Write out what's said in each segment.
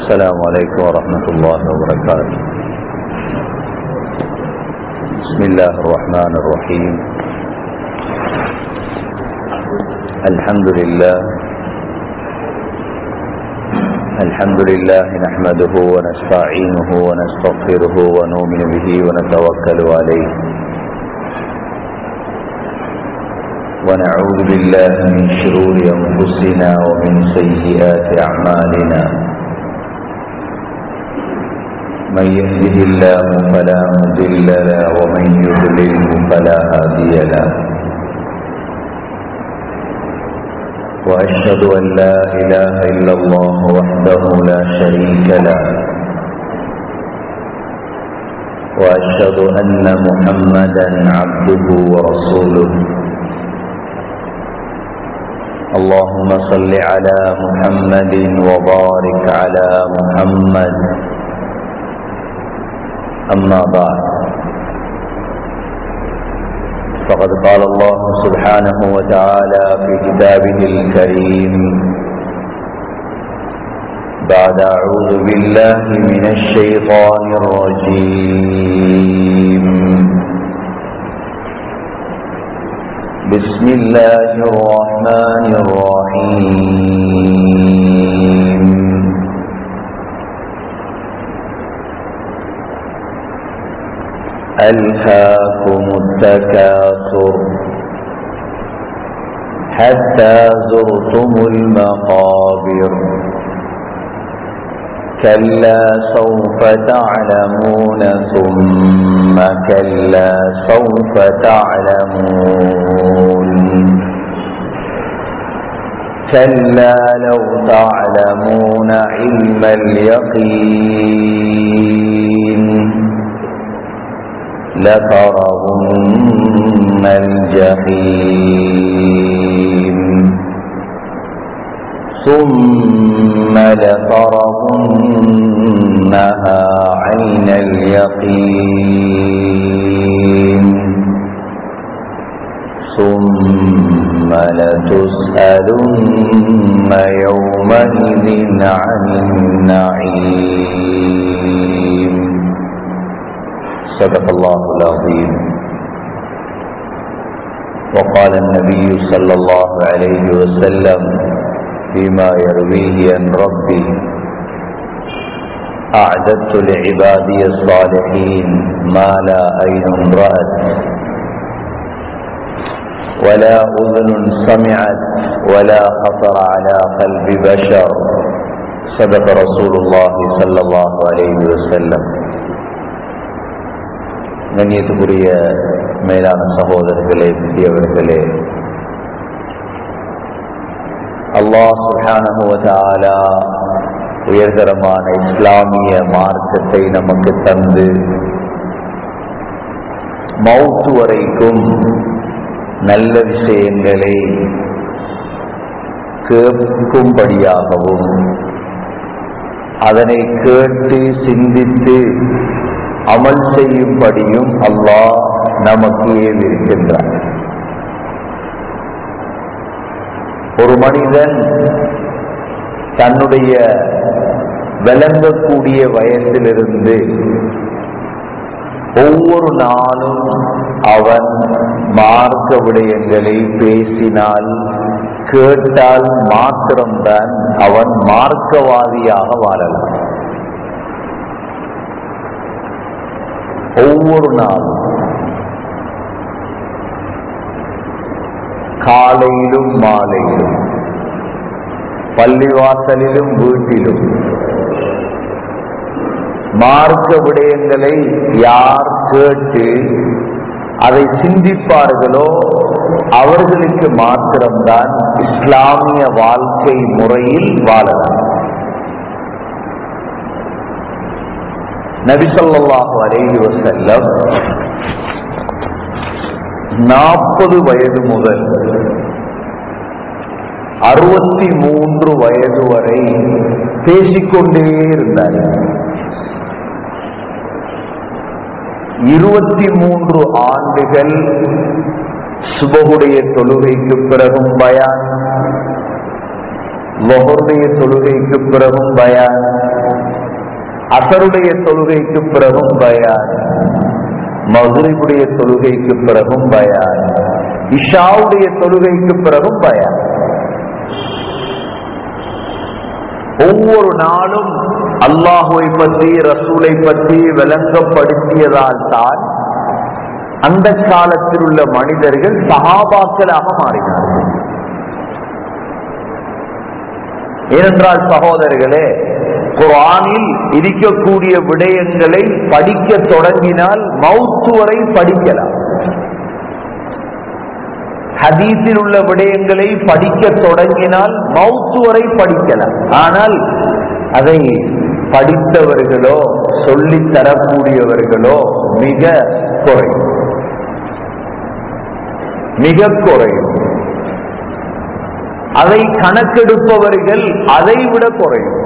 السلام عليكم ورحمة الله وبركاته. بسم الله الرحمن الرحيم. الحمد لله نحمده ونستعينه ونستغفره ونؤمن به ونتوكل عليه ونعوذ بالله من شرور أنفسنا ومن سيئات أعمالنا. من يهده الله فلا مضل له ومن يضلله فلا هادي له. وأشهد أن لا إله إلا الله وحده لا شريك له، وأشهد أن محمدا عبده ورسوله. اللهم صل على محمد وبارك على محمد. أما بعد، فقد قال الله سبحانه وتعالى في كتابه الكريم بعد أعوذ بالله من الشيطان الرجيم. بسم الله الرحمن الرحيم. ألهاكم التكاثر حتى زرتم المقابر. كلا سوف تعلمون ثم كلا سوف تعلمون. كلا لو تعلمون علم اليقين لترون الجحيم ثم لترونها عين اليقين ثم لتسألن يومئذ عن النعيم. صدق الله العظيم. وقال النبي صلى الله عليه وسلم فيما يرويه عن ربي: أعددت لعبادي الصالحين ما لا عين رأت ولا أذن سمعت ولا خطر على قلب بشر. صدق رسول الله صلى الله عليه وسلم. கண்ணியத்துக்குரிய மேலான சகோதரர்களே, பெரியவர்களே, அல்லாஹ் சுப்ஹானஹு வ தஆலா உயர்தரமான இஸ்லாமிய மார்க்கத்தை நமக்கு தந்து மௌத் வரைக்கும் நல்ல விஷயங்களை கேட்கும்படியாகவும் அதனை கேட்டு சிந்தித்து அமல் செய்யும்படியும் அல்லாஹ் நமக்கு ஏவிருக்கின்றார். ஒரு மனிதன் தன்னுடைய விளங்கக்கூடிய வயசிலிருந்து ஒவ்வொரு நாளும் அவன் மார்க்க விடயங்களை பேசினால் கேட்டால் மாத்திரம்தான் அவன் மார்க்கவாதியாக வாழலாம். ஒவ்வொரு நாளும் காலையிலும் மாலையிலும் பள்ளிவாசலிலும் வீட்டிலும் மார்க்க விடயங்களை யார் கேட்டு அதை சிந்திப்பார்களோ அவர்களுக்கு மாத்திரம்தான் இஸ்லாமிய வாழ்க்கை முறையில் வாழலாம். நபி ஸல்லல்லாஹு அலைஹி வஸல்லம் 40 வயது முதல் 63 வயது வரை பேசிக்கொண்டே இருந்தார். 23 ஆண்டுகள் சுபஹுடைய தொழுகைக்கு பிறகும் பயான், லுஹருடைய தொழுகைக்கு பிறகும் பயான், அசருடைய தொழுகைக்கு பிறகும் பயான், மக்ரிபுடைய தொழுகைக்கு பிறகும் பயான், இஷாவுடைய தொழுகைக்கு பிறகும் பயான். ஒவ்வொரு நாளும் அல்லாஹுவை பற்றி ரசூலை பற்றி விளங்கப்படுத்தியதால் தான் அந்த காலத்தில் உள்ள மனிதர்கள் சஹாபாக்களாக மாறினார்கள். ஏனென்றால் சகோதரர்களே, குர்ஆனில் இருக்கக்கூடிய விடயங்களை படிக்க தொடங்கினால் மௌத்து வரை படிக்கலாம். ஹதீஸில் உள்ள விடயங்களை படிக்க தொடங்கினால் மௌத்து வரை படிக்கலாம். ஆனால் அதை படித்தவர்களோ சொல்லித் தரக்கூடியவர்களோ மிக குறையும், மிக குறையும். அதை கணக்கெடுப்பவர்கள் அதைவிட குறையும்,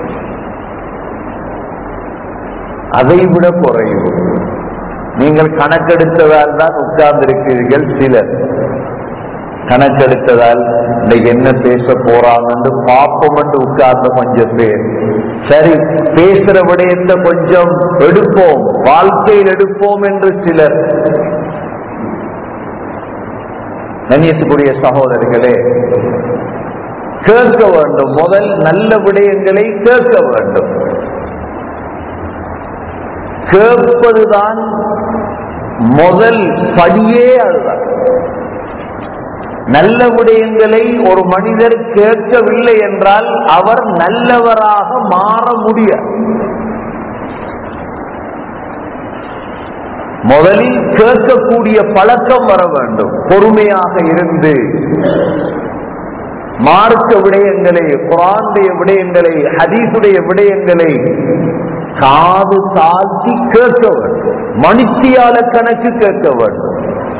அதைவிட குறையும். நீங்கள் கணக்கெடுத்ததால் தான் உட்கார்ந்திருக்கிறீர்கள். சிலர் கணக்கெடுத்ததால் இன்னைக்கு என்ன பேச போறாங்கன்னு பாப்பம் என்று உட்கார்ந்த கொஞ்சம் பேர், சரி பேசுற விடயத்தை கொஞ்சம் எடுப்போம், வாழ்க்கையில் எடுப்போம் என்று சிலர். கண்ணியத்துக்குரிய சகோதரர்களே, கேட்க வேண்டும். முதல் நல்ல விடயங்களை கேட்க வேண்டும். கேட்பதுதான் முதல் படியே. அதுதான் நல்ல விடயங்களை ஒரு மனிதர் கேட்கவில்லை என்றால் அவர் நல்லவராக மாற முடியாது. முதலில் கேட்கக்கூடிய பழக்கம் வர வேண்டும். பொறுமையாக இருந்து மார்க்க விடயங்களை, குர்ஆனுடைய விடயங்களை, ஹதீஸுடைய விடயங்களை காது தாழ்த்தி கேட்க வேண்டும். மணித்தியால கணக்கு கேட்க வேண்டும்.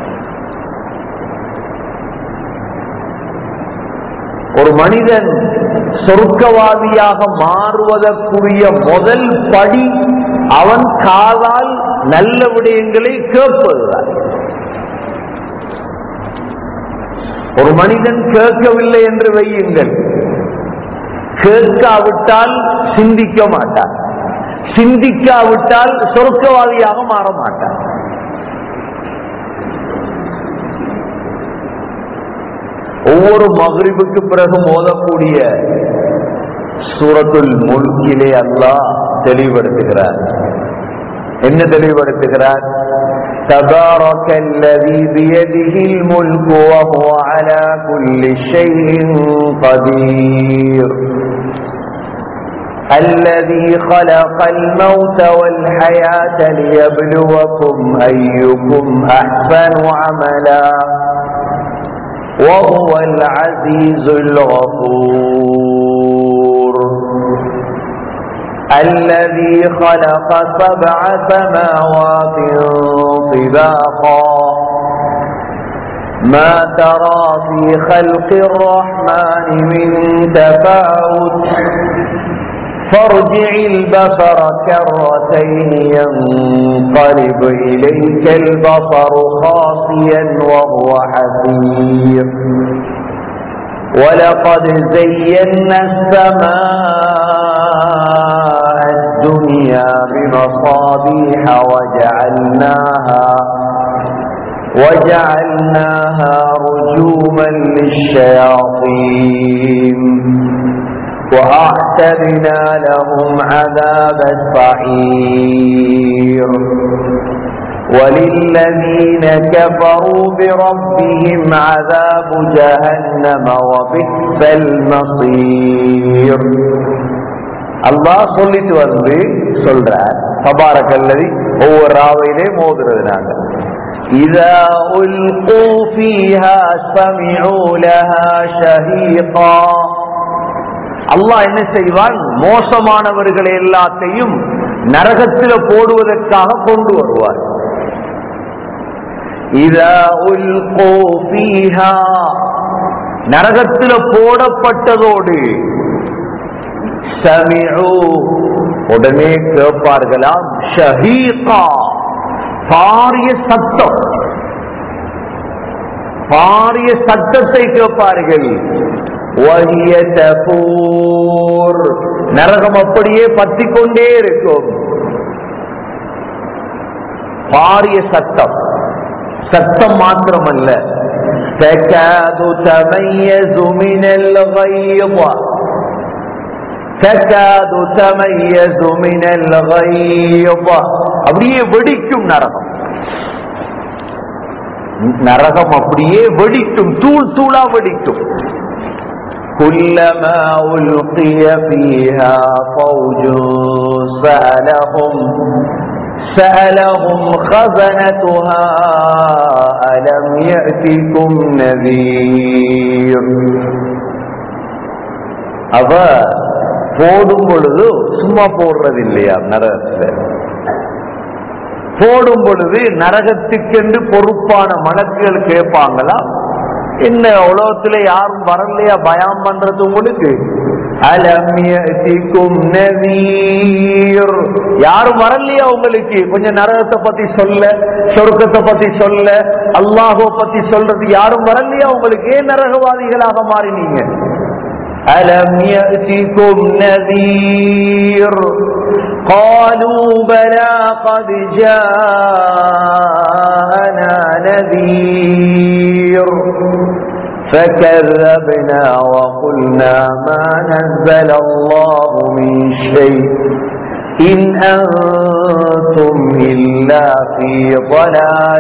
ஒரு மனிதன் சொர்க்கவாதியாக மாறுவதற்குரிய முதல் படி அவன் காதால் நல்ல விடயங்களை கேட்பதுதான். ஒரு மனிதன் கேட்கவில்லை என்று வையுங்கள், கேட்காவிட்டால் சிந்திக்க மாட்டான், சிந்திக்காவிட்டால் சொர்க்கவாதியாக மாற மாட்டான். ஒவ்வொரு மக்ரிபுக்கு பிறகு ஓதக்கூடிய சூரத்துல் முல்கிலே அல்லாஹ் தெளிவுபடுத்துகிறார். என்ன தெளிவுபடுத்துகிறார்? தபாரக்கல்லதீ பியதிஹில் முல்கு வஹுவ அலா குல்லி ஷைஇன் கதீர் الذي خلق الموت والحياة ليبلوكم أيكم أحسن عملا وهو العزيز الغفور الذي خلق 7 سماوات طباقا ما ترى في خلق الرحمن من تفاوت فارجع البصر كرتين ينقلب إليك البصر خاسئا وهو حسير ولقد زينا السماء الدنيا بمصابيح وجعلناها رجوما للشياطين وأعتدنا لهم عذاب السعير وللذين كفروا بربهم عذاب جهنم وبئس المصير. அல்லாஹ் சொல்லிட்டு வந்து சொல்றார், தபாரக்கல்லதி ஒவ்வொரு ராவையிலே மோதுறது நாங்க. இதா உல்கூ ஃபீஹா சமிஉ லஹா ஷஹீகா. அல்லாஹ் என்ன செய்வான்? மோசமானவர்கள் எல்லாத்தையும் நரகத்தில் போடுவதற்காக கொண்டு வருவார். இதா உல்கூ ஃபீஹா, நரகத்தில் போடப்பட்டதோடு சமிஉ, உடனே கேட்பார்களாம், ஷஹீகா, பாரிய சத்தம், பாரிய சத்தத்தை கேட்பார்கள். وهي تفور நரகம் அப்படியே பத்திக் கொண்டே இருக்கும். பாரிய சத்தம், சத்தம் மாத்திரமல்ல, تكاد تميز من الغيظ تكاد تميز من الغيظ அப்படியே வெடிக்கும் நரகம். நரகம் அப்படியே வெடிக்கும், தூள் தூளா வெடிக்கும். كلما ألقي فيها فوج سألهم خزنتها ألم يأتكم نذير. அவ போடும் பொழுது சும்மா போடுறது இல்லையா, நரகத்துல போடும் பொழுது நரகத்துக்கென்று பொறுப்பான மலக்குகள் கேட்பாங்களா, என்ன உலகத்துல யாரும் வரலையா பயம் பண்றது உங்களுக்கு? அலம் யஅதிகும் நதீர், யாரும் வரலையா உங்களுக்கு கொஞ்சம் நரகத்தை பத்தி சொல்ல, சொர்க்கத்தை பத்தி சொல்ல, அல்லாஹ்வை பத்தி சொல்றது யாரும் வரலையா உங்களுக்கு? ஏன் நரகவாதிகளாக மாறினீங்க? ألم يأتكم نذير قالوا بلى قد جاءنا نذير فكذبنا وقلنا ما نزل الله من شيء إن أنتم إلا في ضلال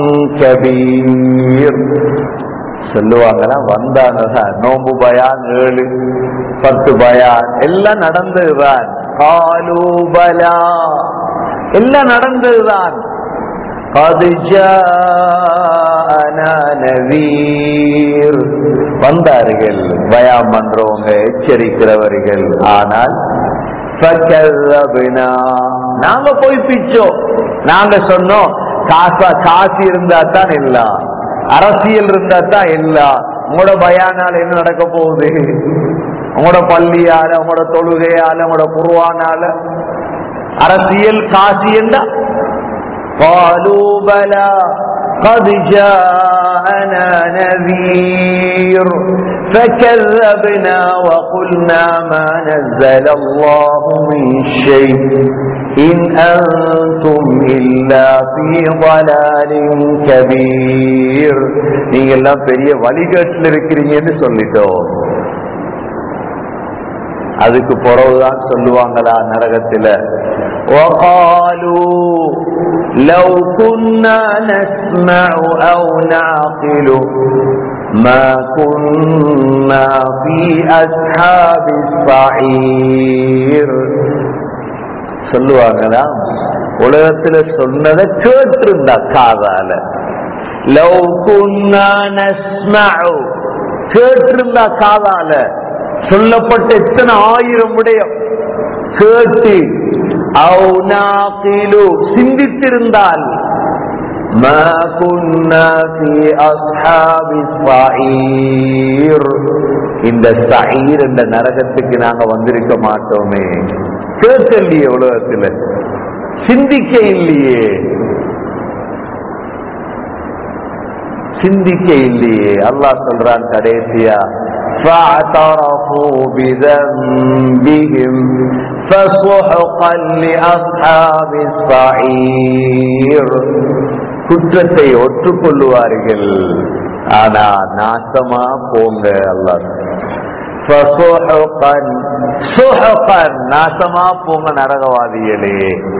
كبير. சொல்லுவாங்களா, வந்தாங்க, நோம்பு பயான் 7-10 பயான் எல்லாம் நடந்ததுதான். காலூபலா, எல்லாம் நடந்ததுதான். கது ஜாஅனா நதீர், வந்தார்கள் பயான் பண்றவங்க, எச்சரிக்கிறவர்கள். ஆனால் ஃபகذبنا, நாங்க பொய்ப்பிச்சோம். நாங்க சொன்னோம் காசு இருந்தா தான் எல்லாம், அரசியல் இருந்தா தான் எல்லாம். உங்களோட பயானால என்ன நடக்க போகுது? உங்களோட பள்ளியால, உங்களோட தொழுகையால, உங்களோட குர்ஆனால அரசியல் காசி என்றா? قالوا بلى قد جاءنا نذير فكذبنا وقلنا ما نزل الله من شيء إن أنتم إلا في ضلال كبير. நீங்க எல்லாம் பெரிய வழிகாட்டில் இருக்கிறீங்கன்னு சொல்லிட்டோம். அதுக்கு பிறகுதான் சொல்லுவாங்களா நரகத்துல, وقالوا لو كنا نسمع أو نعقل ما كنا في أصحاب السعير. சொல்லுவாங்களா, உலகத்துல சொன்னதை கேட்டிருந்தா காதால, لو كنا نسمع, கேட்டிருந்தா காதால, சொல்லப்பட்ட எத்தனை 1000 விடயம் கேட்டு, أو نعقل, சிந்தித்திருந்தால், ما كنا في أصحاب السعير, இந்த சயீர் என்ற நரகத்துக்கு நாங்க வந்திருக்க மாட்டோமே. கேட்கலையே, உலகத்துல சிந்திக்க இல்லையே, சிந்திக்க இல்லையே. அல்லாஹ் சொல்றான் கடைசியா, فاعترفوا بذنبهم فسحقا لأصحاب السعير. குற்றத்தை ஒற்றுக்கொள்ளுவார்கள், ஆனா நாசமா போங்க. அல்லாஹ் நாசமா போங்க நரகவாதிகளே.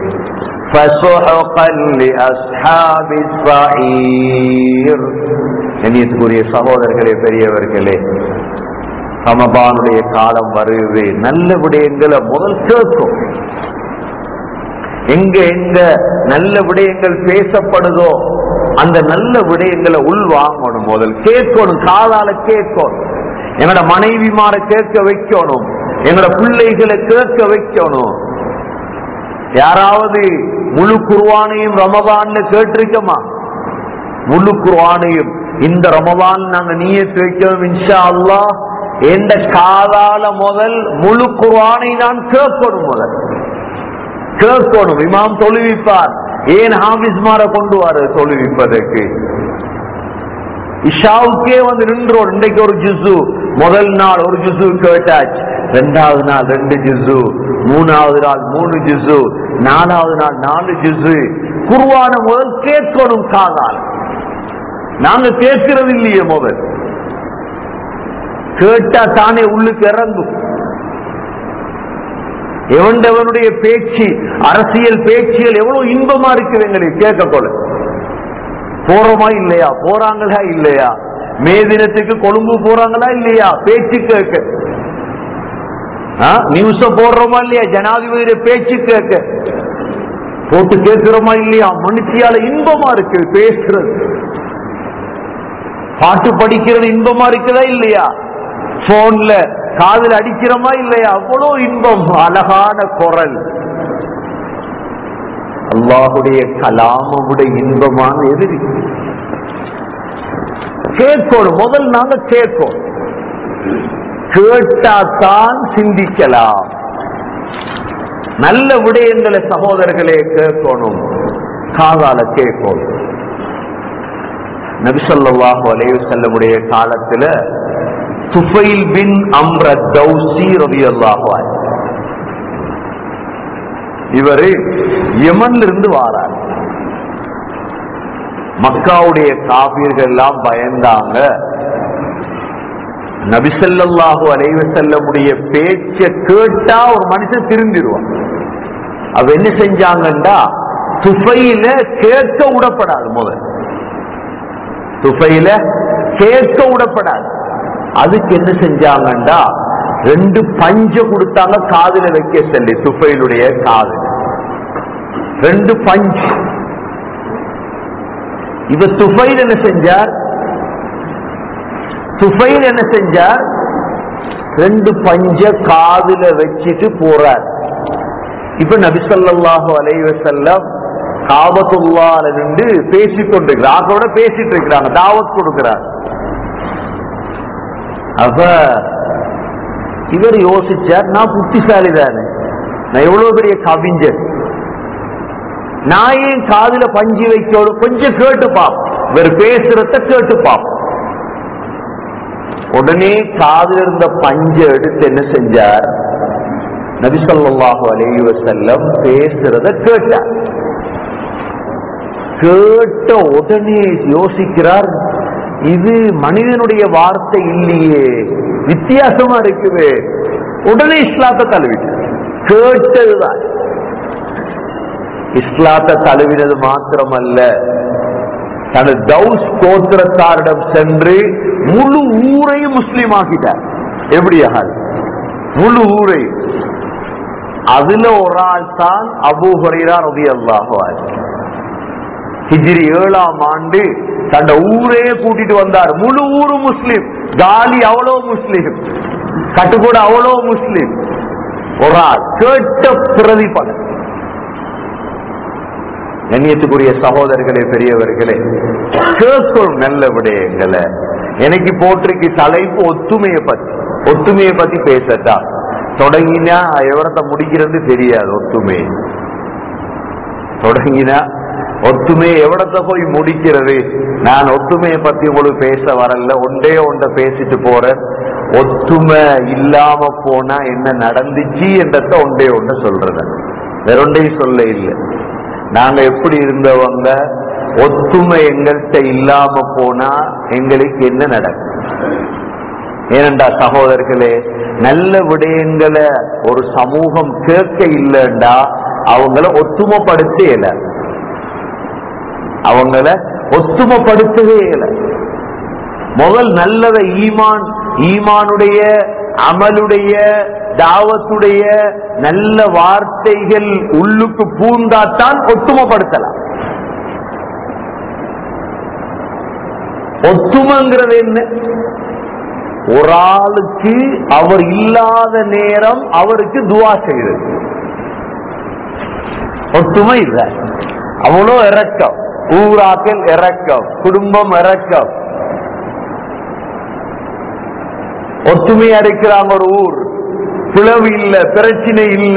கண்ணியத்துக்குரிய சகோதரர்களே, பெரியவர்களே, ரமபானுடைய காலம் வருது. நல்ல விடயங்களை முதல் கேட்கும். எங்க எங்க நல்ல விடயங்கள் பேசப்படுதோ அந்த நல்ல விடயங்களை உள்வாங்கணும். முதல் கேட்கணும், காதால கேட்கணும். எங்களோட மனைவிமார கேட்க வைக்கணும், எங்களோட பிள்ளைகளை கேட்க வைக்கணும். யாராவது முழு குர்ஆனையும் ரமபான்ல கேட்டிருக்கமா? முழு குர்ஆனையும் இந்த ரமபான் நாங்க நியத் வைக்கணும், இன்ஷா அல்லாஹ் என்ற காதால முதல் முழு குர்ஆனை நான் கேட்கணும். முதல் கேட்கணும். இமாம் தொழுவிப்பார். ஏன் ஹாபிஸ்மார கொண்டு வர தொழுவிப்பதற்கு? இஷாவுக்கே வந்து நின்றோம். இன்றைக்கு ஒரு ஜுசு, முதல் நாள் ஒரு ஜுசு கேட்டாச்சு, இரண்டாவது நாள் 2 ஜுசு, மூணாவது நாள் 3 ஜுசு, நாலாவது நாள் 4 ஜுசு. குர்ஆன முதல் கேட்கணும் காதால். நாங்க கேட்கிறது இல்லையே, முதல் கேட்டா தானே உள்ளுக்கு இறங்கும். எவனுடைய பேச்சு, அரசியல் பேச்சுகள் எவ்வளவு இன்பமா இருக்குது எங்களுக்கு கேட்க போல. போறோமா இல்லையா, போறாங்களா இல்லையா, மே தினத்துக்கு கொழும்பு போறாங்களா இல்லையா, பேச்சு கேட்க. நியூஸ போடுறோமா இல்லையா, ஜனாதிபதியுடைய பேச்சு கேட்க போட்டு கேட்கிறோமா இல்லையா, மனுஷியால இன்பமா இருக்கு பேசுறது. பாட்டு படிக்கிறது இன்பமா இருக்குதா இல்லையா, போன்ல காதில் அடிக்கிறோமா இல்லையா, அவ்வளவு இன்பம். அழகான குரல். அல்லாஹுடைய கலாமுடைய இன்பமான எதிரி. கேட்கணும், முதல் நாங்க கேட்கணும். கேட்டாத்தான் சிந்திக்கலாம். நல்ல விடயங்களை சகோதரர்களே கேட்கணும், காதால கேட்கணும். நபி ஸல்லல்லாஹு அலைஹி வஸல்லம் காலத்துல துஃபைல் பின் அம்ர் அத்-தௌசி ரலியல்லாஹு அன்ஹு, இவரு யமன்ல இருந்து வாரார். மக்காவுடைய காபீர்கள் எல்லாம் பயந்தாங்க. நபி ஸல்லல்லாஹு அலைஹி வஸல்லம் பேச்ச கேட்டா ஒரு மனுஷன் திரும்பிடுவான். அவ என்ன செஞ்சாங்கண்டா, துஃபைல கேட்க விடப்படாது. முதல் துஃபைல கேட்க விடப்படாது. அதுக்கு என்ன செஞ்சாங்கண்டா, 2 பஞ்ச கொடுத்தாங்க காதுல வைக்க சொல்லி. துஃபைலுடைய காதுல 2 பஞ்சு. இவ துஃபைல் என்ன செஞ்சார், துஃபைல் என்ன செஞ்சார், 2 பஞ்ச காதுல வச்சிட்டு போறார். இப்ப நபி ஸல்லல்லாஹு அலைஹி வஸல்லம் காபத்துல்லாஹ்ல நின்று பேசிக் கொண்டிருக்கிறார். அவரோட பேசிட்டு இருக்கிறாங்க, தாவத் கொடுக்கிறார். அப்ப இவர் யோசிச்சார், நான் புத்திசாலி தானே, நான் எவ்வளவு பெரிய கவிஞர், நான் ஏன் காதுல பஞ்சு வைக்கணும், கொஞ்சம் கேட்டு பாப்போம், இவர் பேசுறத கேட்டு பாப்போம். உடனே காதுல இருந்த பஞ்ச எடுத்து என்ன செஞ்சார், நபி ஸல்லல்லாஹு அலைஹி வஸல்லம் பேசுறத கேட்டார். கேட்ட உடனே யோசிக்கிறார், இது மனிதனுடைய வார்த்தை இல்லையே, வித்தியாசமா இருக்குது. உடனே இஸ்லாத்தை தழுவிட்டார். கேட்டதுதான் இஸ்லாத்தை தழுவினது மாத்திரமல்ல, தனது தௌஸ் கோத்திரத்தாரிடம் சென்று முழு ஊரையும் முஸ்லீம் ஆக்கிட்டார். எப்படியாக முழு ஊரை. அதுல ஒரு ஆள் தான் அபூ ஹுரைரா ரலியல்லாஹு அன்ஹு. ஹிஜ்ரி 7ஆம் ஆண்டு தன்னை ஊரே கூட்டிட்டு வந்தார். முழு ஊரு முஸ்லிம், காலி அவ்வளோ முஸ்லிம், கட்டுக்கூட அவ்வளோ முஸ்லிம். ஒரு ஆள் கேட்ட பிரதிபலன். கண்ணியத்துக்குரிய சகோதரர்களே, பெரியவர்களே, கேட்கும் நல்ல விடயங்களை. எனக்கு போட்டிருக்கு தலைப்பு ஒத்துமையை பத்தி. ஒத்துமையை பத்தி பேசட்டா தொடங்கினா எவரத்தை முடிக்கிறது தெரியாது. ஒத்துமை தொடங்கினா ஒத்துமையை எவ்வளத்தை போய் முடிக்கிறது. நான் ஒத்துமையை பத்தி உங்களுக்கு பேச வரல, ஒன்றை பேசிட்டு போறேன். ஒத்துமை இல்லாம போனா என்ன நடந்துச்சு என்றத ஒன்றை சொல்றத, வேற ஒன்றையும் சொல்ல இல்லை. நாங்க எப்படி இருந்தவங்க, ஒத்துமை எங்கள்கிட்ட இல்லாம போனா எங்களுக்கு என்ன நடக்கும். ஏனென்றா சகோதரர்களே, நல்ல விடயங்களை ஒரு சமூகம் கேட்க இல்லைண்டா அவங்கள ஒத்துமைப்படுத்த இயல, அவங்கள ஒத்துமைப்படுத்தவே இல்லை. முதல் நல்லதை ஈமானுடைய அமலுடைய தாவத்துடைய நல்ல வார்த்தைகள் உள்ளுக்கு பூந்தாத்தான் ஒத்துமைப்படுத்தலாம். ஒத்துமைங்கிறது என்ன? ஒரு ஆளுக்கு அவர் இல்லாத நேரம் அவருக்கு துவா செய்வது ஒத்துமை இல்லை. அவ்வளோ இறக்கம், ஊராக்கள் இறக்கம், குடும்பம் இறக்கம். ஒத்துமையா இருக்கிறாங்க ஒரு ஊர், பிளவு இல்ல, பிரச்சனை இல்ல.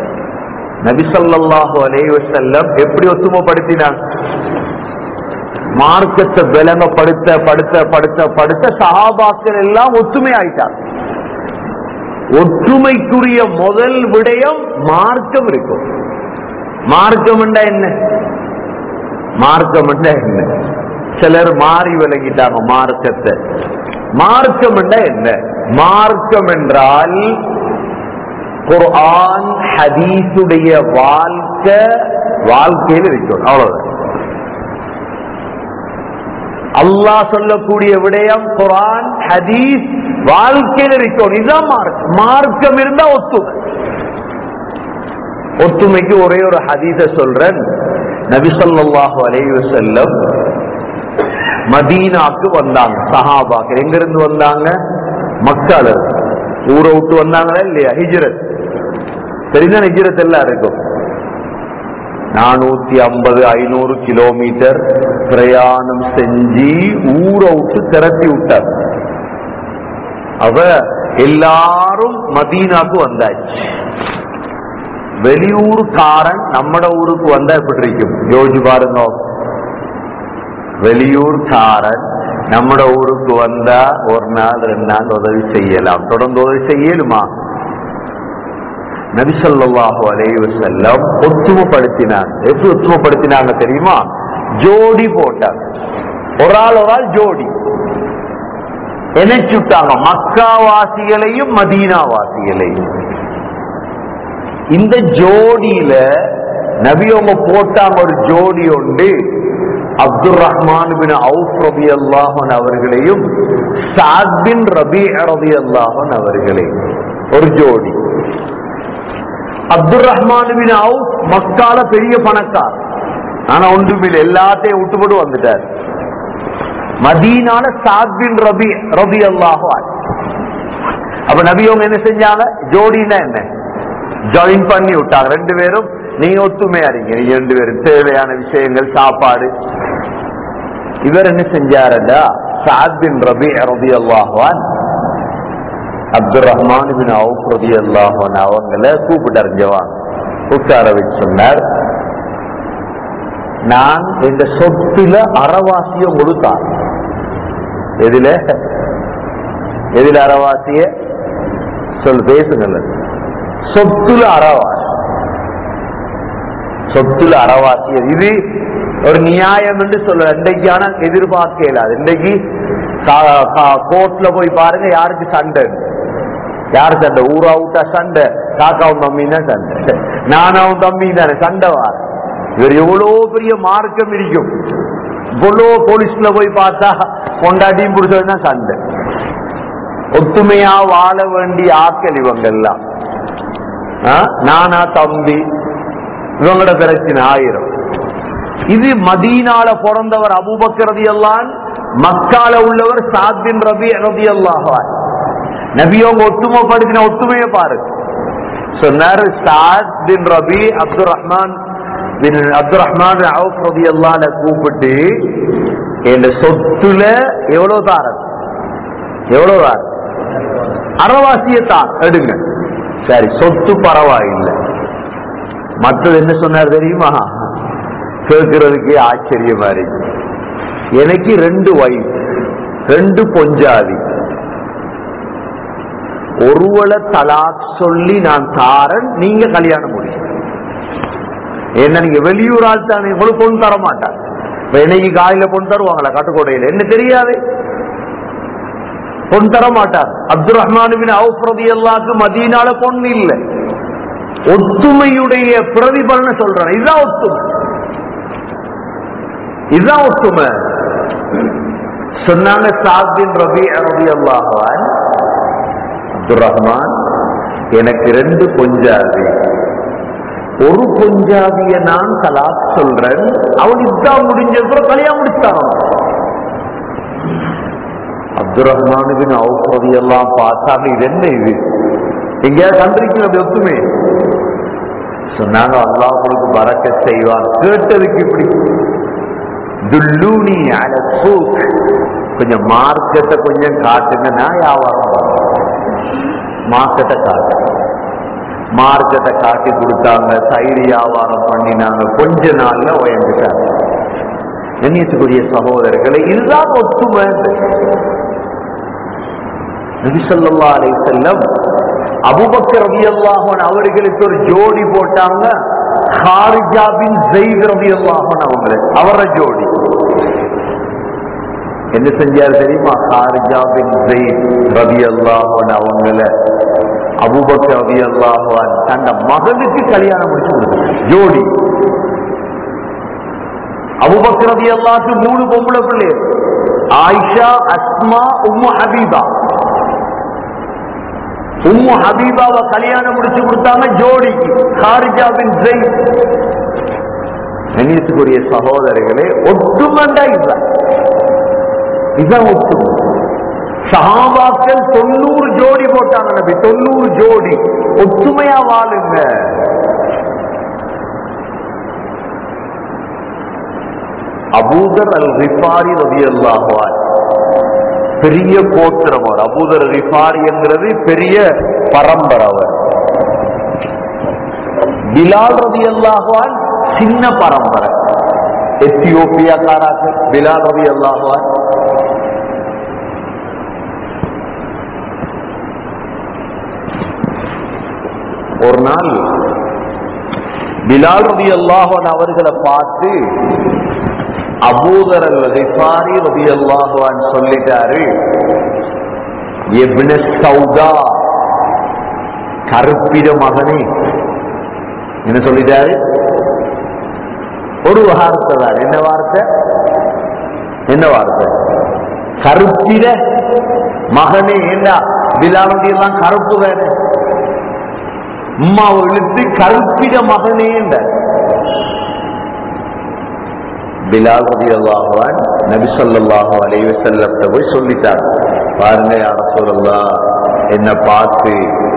நபி ஸல்லல்லாஹு அலைஹி வஸல்லம் எப்படி ஒத்துமைப்படுத்தினாங்க? மார்க்கத்தை விளங்கப்படுத்த படுத்த படுத்த படுத்த சஹாபாக்கள் எல்லாம் ஒற்றுமை ஆயிட்டார். ஒற்றுமைக்குரிய முதல் விடயம் மார்க்கம் இருக்கும். மார்க்கம் என்ன? மார்க்கம் என்ன? சிலர் மாறி விளங்கிட்டாங்க மார்க்கத்தை. மார்க்கம் என்ன? மார்க்கம் என்றால் குர்ஆன் ஹதீஸுடைய வாழ்க்கையில் இருக்கும். அவ்வளவுதான். அல்லாஹ் சொல்லக்கூடிய விடயம் குர்ஆன் ஹதீஸ் வாழ்க்கையில் இருக்கும். இதுதான் மார்க்கம். மார்க்கம் இருந்தா ஒத்துமை. ஒத்துமைக்கு ஒரே ஒரு ஹதீஸ சொல்றேன். நபி ஸல்லல்லாஹு அலைஹி வஸல்லம் மதீனாக்கு வந்தாங்க. சஹாபாக்கள் எங்க இருந்து வந்தாங்க? மக்கால ஊரை விட்டு வந்தாங்களா இல்லையா? ஹிஜ்ரத். தெரிஞ்ச ஹிஜ்ரத் எல்லாம் இருக்கும். 450-500 கிலோமீட்டர் பிரயாணம் செஞ்சு ஊரை விட்டு திரட்டி விட்டார். அவ எல்லாரும் மதீனாக்கு வந்தாச்சு. வெளியூர்காரன் நம்மட ஊருக்கு வந்தா எப்படி இருக்கும் யோசிச்சு பாருங்க. வெளியூர்காரன் நம்மட ஊருக்கு வந்தா ஒரு நாள் 2 நாள் உதவி செய்யலாம், தொடர்ந்து உதவி செய்யலுமா? நபி ஸல்லல்லாஹு அலைஹி வஸல்லம் ஒத்துமைப்படுத்தினாங்க. எப்படி ஒத்துமைப்படுத்தினாங்க தெரியுமா? ஜோடி போட்டாங்க. ஒரு ஆள் ஜோடி இணைச்சுட்டாங்க, மக்காவாசிகளையும் மதீனாவாசிகளையும். இந்த ஜோடியில நபி அவங்க போட்டாங்க ஒரு ஜோடி உண்டு. அப்துர் ரஹ்மான் பின் அவுஃப் ரலியல்லாஹு அன்ஹு அவர்களையும் சஅத் பின் ரபீ ரலியல்லாஹு அன்ஹு அவர்களையும் ஒரு ஜோடி. அப்துர் ரஹ்மான் பின் அவுஃப் மக்கால பெரிய பணக்கார், ஆனா ஒன்றுமில்லை, எல்லாத்தையும் விட்டுப்பட்டு வந்துட்டார். மதீனால சஅத் பின் ரபீ ரலியல்லாஹு அன்ஹு. அப்ப நபி அவங்க என்ன செஞ்சாங்க? ஜோடினா என்ன? ஜாயின் பண்ணி விட்டாங்க. 2 பேரும் நீங்க ஒத்துமையா இருக்கீங்க, நீங்க 2 பேரும் தேவையான விஷயங்கள், சாப்பாடு. இவர் என்ன செஞ்சாருடா? சஅத் பின் ரபீ ரலியல்லாஹு அன்ஹு அப்துர் ரஹ்மான் பின் அவுஃப் ரலியல்லாஹு அன்ஹு அவங்கள கூப்பிட்டார். ஜவான் உட்கார வச்சு சொன்னார், நான் இந்த சொத்துல அறவாசிய கொடுத்தான். எதுல அறவாசிய சொல், பேசுங்க. சொத்துல அறவாசி, சொத்துல அறவாசி. இது ஒரு நியாயம் என்று சொல்ல இன்றைக்கான எதிர்பார்க்க இயலாது. இன்றைக்கு கோர்ட்ல போய் பாருங்க, யாருக்கு சண்டை? யாரு சண்டை? ஊரா விட்டா சண்டை, காக்காவும் தம்பி தான் சண்டை, நானாவும் தம்பி தானே சண்டை. வார இவர் எவ்வளவு பெரிய மார்க்கம் இருக்கும். இவ்வளோ போலீஸ்ல போய் பார்த்தா கொண்டாட்டியும் புடிச்சதுதான் சண்டை. ஒத்துமையா வாழ வேண்டிய ஆட்கள் இவங்க எல்லாம். நானா தம்பி, இவங்களோட பிரச்சனை 1000. இது மதீனால பிறந்தவர் அபூபக்கர் ரலியல்லாஹு அன்ஹு, மக்கால உள்ளவர் சஅத் பின் ரபீ ரலியல்லாஹு அன்ஹு. நபி அவங்க ஒத்துமைப்படுத்தின ஒத்துமையை பாருங்க. சொன்னார், Saad bin Rabi Abdur Rahman Awf ரலியல்லாஹு அன்ஹு கூப்பிட்டு, இந்த சொத்துல எவ்வளவு தார, எவ்வளவு தார? அறவாசியத்தான் எடுங்க. சரி, சொத்து பரவாயில்லை. மற்றது என்ன சொன்னார் தெரியுமா? கேட்கிறதுக்கே ஆச்சரியமா இருக்கு. எனக்கு 2 வைஃப், 2 பொஞ்சாதி. ஒருவளை தலாக் சொல்லி நான் தாரன், நீங்க கல்யாணம் முடியும். என்ன நீங்க வெளியூர் ஆள் தானே, உங்களுக்கு பொண்ணு தர மாட்டாங்க. இன்னைக்கு காலையில பொண்ணு தருவாங்களா கட்டுக்கோடையில? என்ன தெரியாது, பொன் தர மாட்டார். அப்துர் ரஹ்மான் பின் அவுஃப் ரலியல்லாஹு மதீனால பொண்ணு இல்லை. ஒத்துமையுடைய பிரதிபலனை சொல்றேன். இதுதான் ஒத்துமை, இதுதான் ஒத்துமை. சொன்னாங்க சஅத் பின் ரபீ ரலியல்லாஹு அன்ஹு, அப்துர் ரஹ்மான் எனக்கு 2 பொஞ்சாதி, ஒரு பொஞ்சாதிய நான் தலாக் சொல்றேன், அவன் இதான் முடிஞ்சதுக்கு கல்யாணம் முடிச்சான். அப்துர் ரஹ்மான் பின் அவுஃப் ரலியல்லாஹு பார்த்தாங்க, இது என்ன இது, எங்கேயாவது கண்டிருக்கிறது ஒத்துமை? சொன்னாங்க, அல்லாஹ் உங்களுக்கு பரக்கத் செய்வான். கேட்டதுக்கு இப்படி துல்லூனி அல சூக், கொஞ்சம் மார்க்கெட்டை கொஞ்சம் காட்டுங்க, நான் வியாபாரம் மார்க்கெட்டை காட்டு. மார்க்கெட்டை காட்டி கொடுத்தாங்க, சைடு வியாபாரம் பண்ணினாங்க. கொஞ்ச நாள்ல உயர்ந்துட்டாங்க. கண்ணியத்துக்குரிய சகோதரர்களை, இதுதான் ஒத்துமை. நபி ஸல்லல்லாஹு அலைஹி வஸல்லம் அபூபக்கர் ரலியல்லாஹு அன்ஹு அவர்களுக்கு ஒரு ஜோடி போட்டாங்க. ஹாரிஜா பின் ஸைத் ரலியல்லாஹு அன்ஹு அவர ஜோடி என்ன செஞ்சார் தெரியுமா? ஹாரிஜா பின் ஸைத் ரலியல்லாஹு அன்ஹு அவங்கள அபூபக்கர் ரலியல்லாஹு அன்ஹு தன் மகனுக்கு கல்யாணம் முடிச்சு கொடுத்தாங்க. ஜோடி. அபூபக்கர் ரலியல்லாஹு அன்ஹு 3 பொம்பளை பிள்ளைகள், ஆயிஷா, அஸ்மா, உம்மு ஹபீபா. உம்மு ஹபீபாவை கல்யாணம் முடிச்சு கொடுத்தாங்க ஜோடிக்கு, ஹாரிஜா பின் ஸைத். கண்ணியத்துக்குரிய சகோதரர்களே, ஒட்டுமண்டா இதுதான் ஒத்துமை. சஹாபாக்கள் 90 ஜோடி போட்டாங்க நபி, 90 ஜோடி. ஒத்துமையா வாழுங்க. அபூதர் அல் கிஃபாரி ரலியல்லாஹு அன்ஹு பெரிய கோத்திரம். அவர் அபூதர் கிஃபாரி என்கிறது பெரிய பரம்பரை. அவர் பிலால் ரலியல்லாஹு அன்ஹு சின்ன பரம்பரை, எத்தியோப்பியாக்காரர்கள். பிலால் ரலியல்லாஹு அன்ஹு ஒரு நாள் பிலால் ரலியல்லாஹு அன்ஹு அவர்களை பார்த்து அபூதர் அல் கிஃபாரி ரலியல்லாஹு அன்ஹு சொல்லிட்டாரு, இப்னு சௌதா, கருப்பிட மகனே. என்ன சொல்லிட்டாரு? ஒரு வார்த்தை தான். என்ன வார்த்தை? என்ன வார்த்தை? கருப்பிட மகனே. ஏண்டா பிலால் ரலியல்லாஹு அன்ஹு கருப்பு தானே, உம்மாவை இழுத்து கருப்பிட மகனே என்றார். பிலால் ரலியல்லாஹு அன்ஹு நபி ஸல்லல்லாஹு அலைஹி வஸல்லம் போய் சொல்லிட்டார், பாருங்க யா ரசூலல்லாஹ், என்ன பார்த்து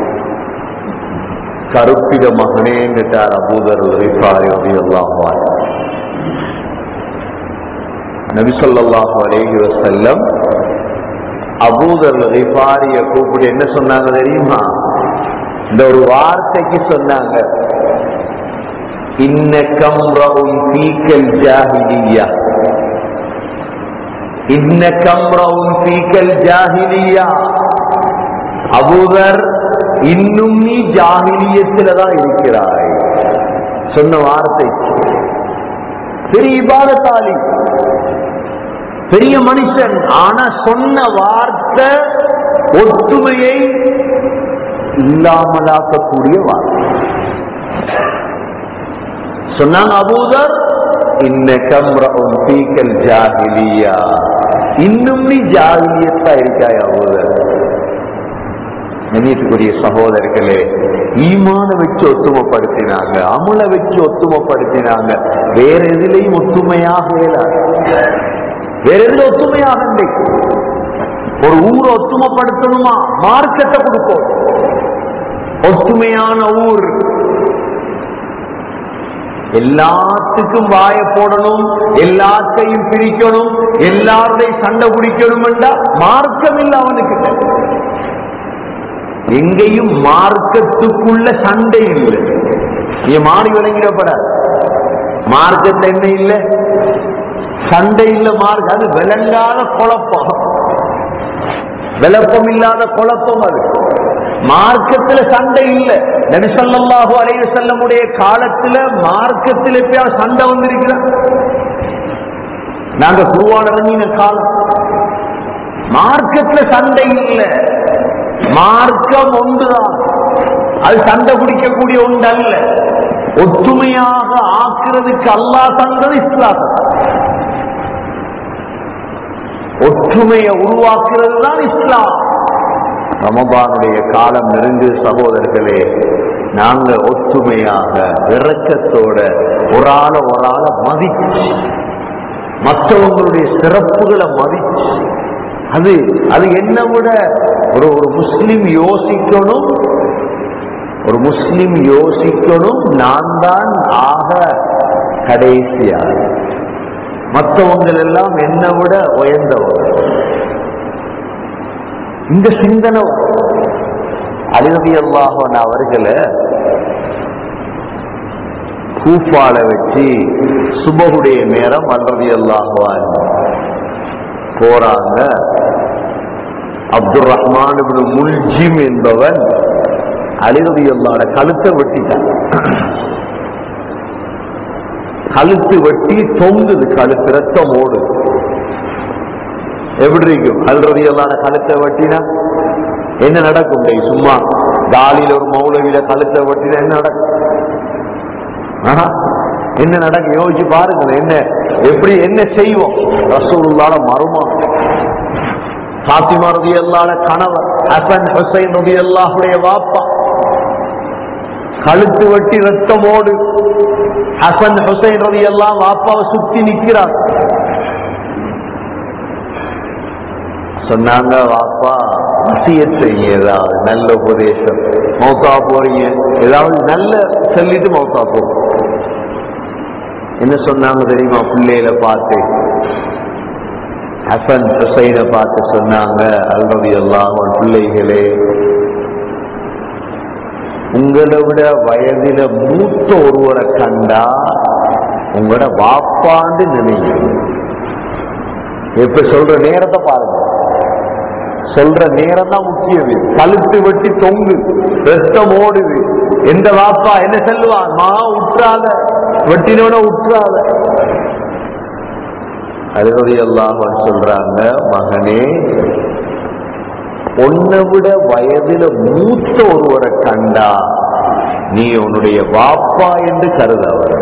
கருப்பிட மகனே என்றார் அபூதர் கிஃபாரி ரலியல்லாஹு அன்ஹு. நபி ஸல்லல்லாஹு அலைஹி வஸல்லம் அபூதர் கிஃபாரிய கூப்பிட்டு என்ன சொன்னாங்க தெரியுமா? இந்த ஒரு வார்த்தைக்கு சொன்னாங்க, இன்னகம் ரவுன் ஃபீக்கல் ஜாஹிலியா, இன்னகம் ரவுன் ஃபீக்கல் ஜாஹிலியா. அபூதர், இன்னும் நீ ஜாஹிலியத்தில்தான் இருக்கிறாய். சொன்ன வார்த்தை. பெரிய இபாதத்தாளி, பெரிய மனுஷன். ஆனா சொன்ன வார்த்தை ஒற்றுமையை இல்லாமலாக்கக்கூடிய வார்த்தை. சொன்னாங்க அபூதர், இன்னகம் ரவுன் ஃபீக்கல் ஜாஹிலியா, இன்னும் நீ ஜாஹிலியத்தா இருக்காய் அபூதர். கண்ணியத்துக்குரிய சகோதரர்களே, ஈமான வச்சு ஒத்துமைப்படுத்தினாங்க, அமல வச்சு ஒத்துமைப்படுத்தினாங்க. வேற எதிலையும் ஒத்துமையாக இயலாது. வேற எதுல ஒத்துமையாக இல்லை. ஒரு ஊரை ஒத்துமைப்படுத்தணுமா? மார்க்கத்தை கொடுக்கும். ஒற்றுமையான ஊர். எல்லாத்துக்கும் வாய போடணும், எல்லாத்தையும் பிரிக்கணும், எல்லாருடையும் சண்டை பிடிக்கணும் என்றா மார்க்கம் இல்லை அவனுக்கு. எங்கேயும் மார்க்கத்துக்குள்ள சண்டை இல்லை. ஏன் மாறி விளங்கிடப்பட? மார்க்கத்தை என்ன இல்லை, சண்டை இல்லை. மார்க்கம் அது விளங்காத குழப்பம், விளப்பம் இல்லாத குழப்பம். அது மார்க்கத்துல சண்டை இல்லை. நபி ஸல்லல்லாஹு அலைஹி வஸல்லம் உடைய காலத்துல மார்க்கத்தில் எப்பயாவது சண்டை வந்திருக்கிறா? நாங்க குர்ஆன் இறங்கின காலம், மார்க்கத்துல சண்டை இல்லை. மார்க்கம் ஒன்றுதான், அது சண்டை பிடிக்கக்கூடிய ஒன்று அல்ல. ஒற்றுமையாக ஆக்குறதுக்கு அல்லாஹ் தந்தது இஸ்லாம். ஒற்றுமையை உருவாக்குறது தான் இஸ்லாம். ரமபானுடைய காலம் நெருங்கு சகோதரர்களே, நாங்க ஒற்றுமையாக இரக்கத்தோட ஒரு ஆளை மதிச்சு, மற்றவங்களுடைய சிறப்புகளை மதிச்சு, அது என்ன விட ஒரு முஸ்லிம் யோசிக்கணும். ஒரு முஸ்லிம் யோசிக்கணும், நான் தான் ஆக கடைசியா, மற்றவங்க எல்லாம் என்னை விட உயர்ந்தவங்க. இந்த சிந்தனை அலி ரலியல்லாஹு அன்ஹு அவர்களை கூஃபால வச்சு சுபஹுடைய நேரம் ரலியல்லாஹு அன்ஹு போறாங்க. அப்துல் ரஹ்மான் இப்னு முல்ஜிம் என்பவன் அலி ரலியல்லாஹு கழுத்தை வெட்டிட்டான். கழுத்து வெட்டி தொங்குது, கழுத்து ரத்தம் ஓடுது. எப்படி இருக்கும்? அலி ரலியல்லாஹு கழுத்தை வெட்டினா என்ன நடக்கும்? சும்மா காலில ஒரு மௌலவியில கழுத்தை வெட்டினா என்ன நடக்கும்? என்ன நடக்கும் யோசிச்சு பாருங்க. என்ன எப்படி என்ன செய்வோம்? ரசூலுல்லாஹ் மருமகன் ஃபாத்திமா ரலியல்லாஹு கணவர் ஹசன் ஹுசைன் ரலியல்லாஹுடைய வாப்பா கழுத்து வெட்டி ரத்தமோடு ஹசன் ஹுசைன் ரலியல்லாஹு வாப்பாவை சுத்தி நிற்கிறார். சொன்னாங்க, வாப்பா வசியத் செய்யுங்க, ஏதாவது நல்ல உபதேசம், மௌத்தா போறீங்க ஏதாவது நல்ல சொல்லிட்டு மௌத்தா போகும். என்ன சொன்னாங்க தெரியுமா? பிள்ளைகளை பார்த்து, ஹசன் ஹுசைனை பார்த்து சொன்னாங்க, ரலியல்லாஹு அன்ஹு பிள்ளைகளே, உங்களை விட வயதில மூத்த ஒருவரை கண்டா உங்களோட வாப்பாண்டு நினைவு. எப்ப சொல்ற நேரத்தை பாருங்க, சொல்ற நேரம் தான் முக்கியம். கழுத்து வெட்டி தொங்கு, ரத்தம் ஓடுது. எந்த வாப்பா என்ன சொல்லுவான்? மா உற்றாத, வெட்டினோட உற்றாத. ரலியல்லாஹு அன்ஹு சொல்றாங்க, மகனே, உன்னை விட வயதில மூத்த ஒருவரை கண்டா நீ உன்னுடைய வாப்பா என்று கருதவர்.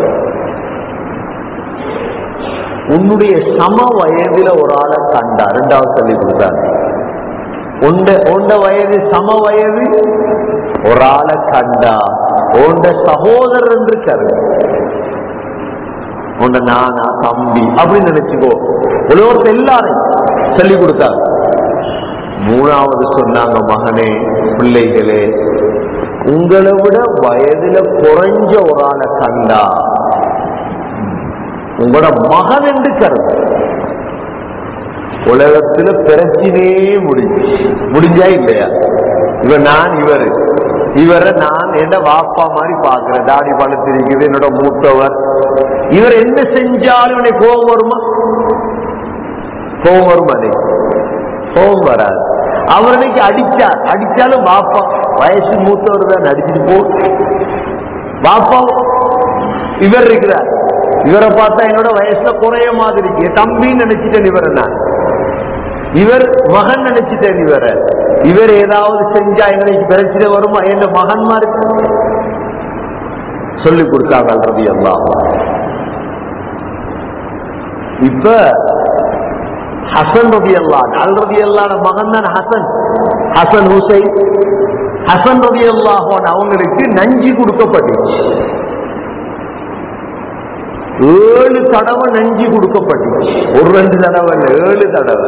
உன்னுடைய சம வயதில ஒரு ஆளை கண்டா, இரண்டாவது சொல்லி கொடுத்தாங்க, உண்ட வயது சம வயது ஒரு ஆளை கண்டா உண்ட சகோதரர் என்று கருது. உண்ட நானா தம்பி அப்படின்னு நினைச்சுக்கோ. உலகத்தை எல்லாரும் சொல்லி கொடுத்தாங்க. மூணாவது சொன்னாங்க, மகனே, பிள்ளைகளே, உங்களை விட வயதுல குறைஞ்ச ஒரு ஆளை கண்டா உங்களோட மகன் என்று கருது. உலகத்துல பிரச்சனையே முடிஞ்சா இல்லையா? இவரை நான் என்ன வாப்பா மாதிரி பாக்குறேன். தாடி பழுத்திருக்குது, என்னோட மூத்தவர். இவர் என்ன செஞ்சாலும் எனக்கு கோபம் வருமா? கோபம் வருமா? கோபம் வராது. அவர் இன்னைக்கு அடிச்சாலும் வாப்பா வயசு மூத்தவர் தான், அடிச்சுட்டு போ வாப்பா. இவர் இருக்கிறார், இவரை பார்த்தா என்னோட வயசுல குறைய மாதிரி இருக்கு, தம்பின்னு நினைச்சிட்டேன் இவரை. நான் இவர் மகன் நினைச்சிட்டேன் இவரை. இவர் ஏதாவது செஞ்சா எங்களுக்கு பிரச்சனை வருமா? என் மகன்மாரு சொல்லி கொடுத்தாங்க ரலியல்லாஹு அன்ஹு. இப்ப ஹசன் ரலியல்லாஹு மகன் தான் ஹசன் ஹுசைன். ஹசன் ரலியல்லாஹு அன்ஹு அவங்களுக்கு நஞ்சு கொடுக்கப்பட்டுச்சு. 7 தடவை நஞ்சு கொடுக்கப்பட்டுச்சு. ஒரு 2 தடவை இல்ல, 7 தடவை.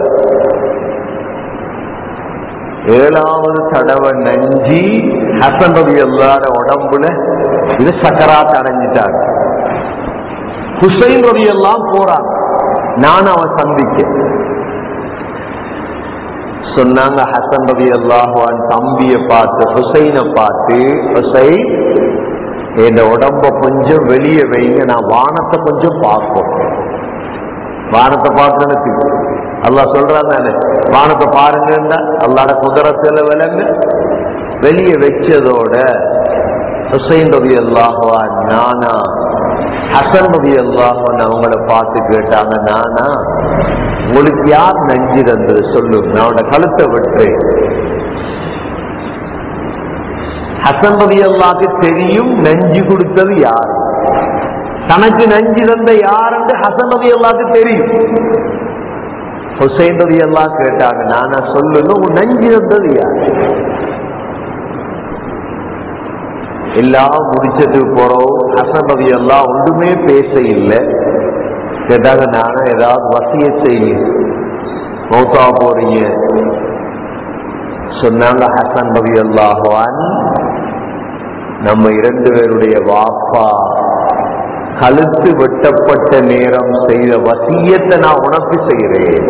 7வது தடவை நஞ்சி ஹசன் ரலியல்லாஹு உடம்புல இது சக்கராத் அடைஞ்சிட்டாங்க. ஹுசைன் ரலியல்லாஹு போறாங்க, நான் அவன் சந்திக்க. சொன்னாங்க, ஹசன் ரலியல்லாஹு அன்ஹு தம்பியை பார்த்து, ஹுசைனை பார்த்து, ஹுசைன், என் உடம்ப கொஞ்சம் வெளியே வைங்க, நான் வானத்தை கொஞ்சம் பார்ப்போம். வானத்தை பார்க்கறது அல்லாஹ் சொல்றான் தானே, வானத்தை பாருங்கன்னா அல்லாஹ்ட குதிரத்துல விலங்கு. வெளியே வச்சதோட ஹுசைன் ரலியல்லாஹு அன்ஹு நானா, ஹசன் ரலியல்லாஹு அன்ஹு அவங்கள பார்த்து கேட்டாங்க, நானா, உங்களுக்கு யார் நஞ்சு தந்தது சொல்லு, நான் கழுத்தை வெட்டுறேன். ஹசன் ரலியல்லாஹு தெரியும் நஞ்சு கொடுத்தது யார், தனக்கு நஞ்சு தந்த யார் என்று ஹசன் ரலியல்லாஹு தெரியும். ஹுசைன் ரலியல்லாஹு கேட்டாங்க, நானா, சொல்லுங்க, உன் நஞ்சு தந்தது யார்? எல்லாம் முடிச்சதுக்கு போறோம். ஹசன் ரலியல்லாஹு ஒன்றுமே பேச இல்லை. கேட்டாங்க, நானா ஏதாவது வசியத் செய்யுங்க, மௌத்தா போறீங்க. சொன்னாங்க ஹசன் ரலியல்லாஹு அன்ஹு, நம்ம 2 பேருடைய வாப்பா கழுத்து வெட்டப்பட்ட நேரம் செய்த வசியத்தை நான் உனக்கு செய்கிறேன்.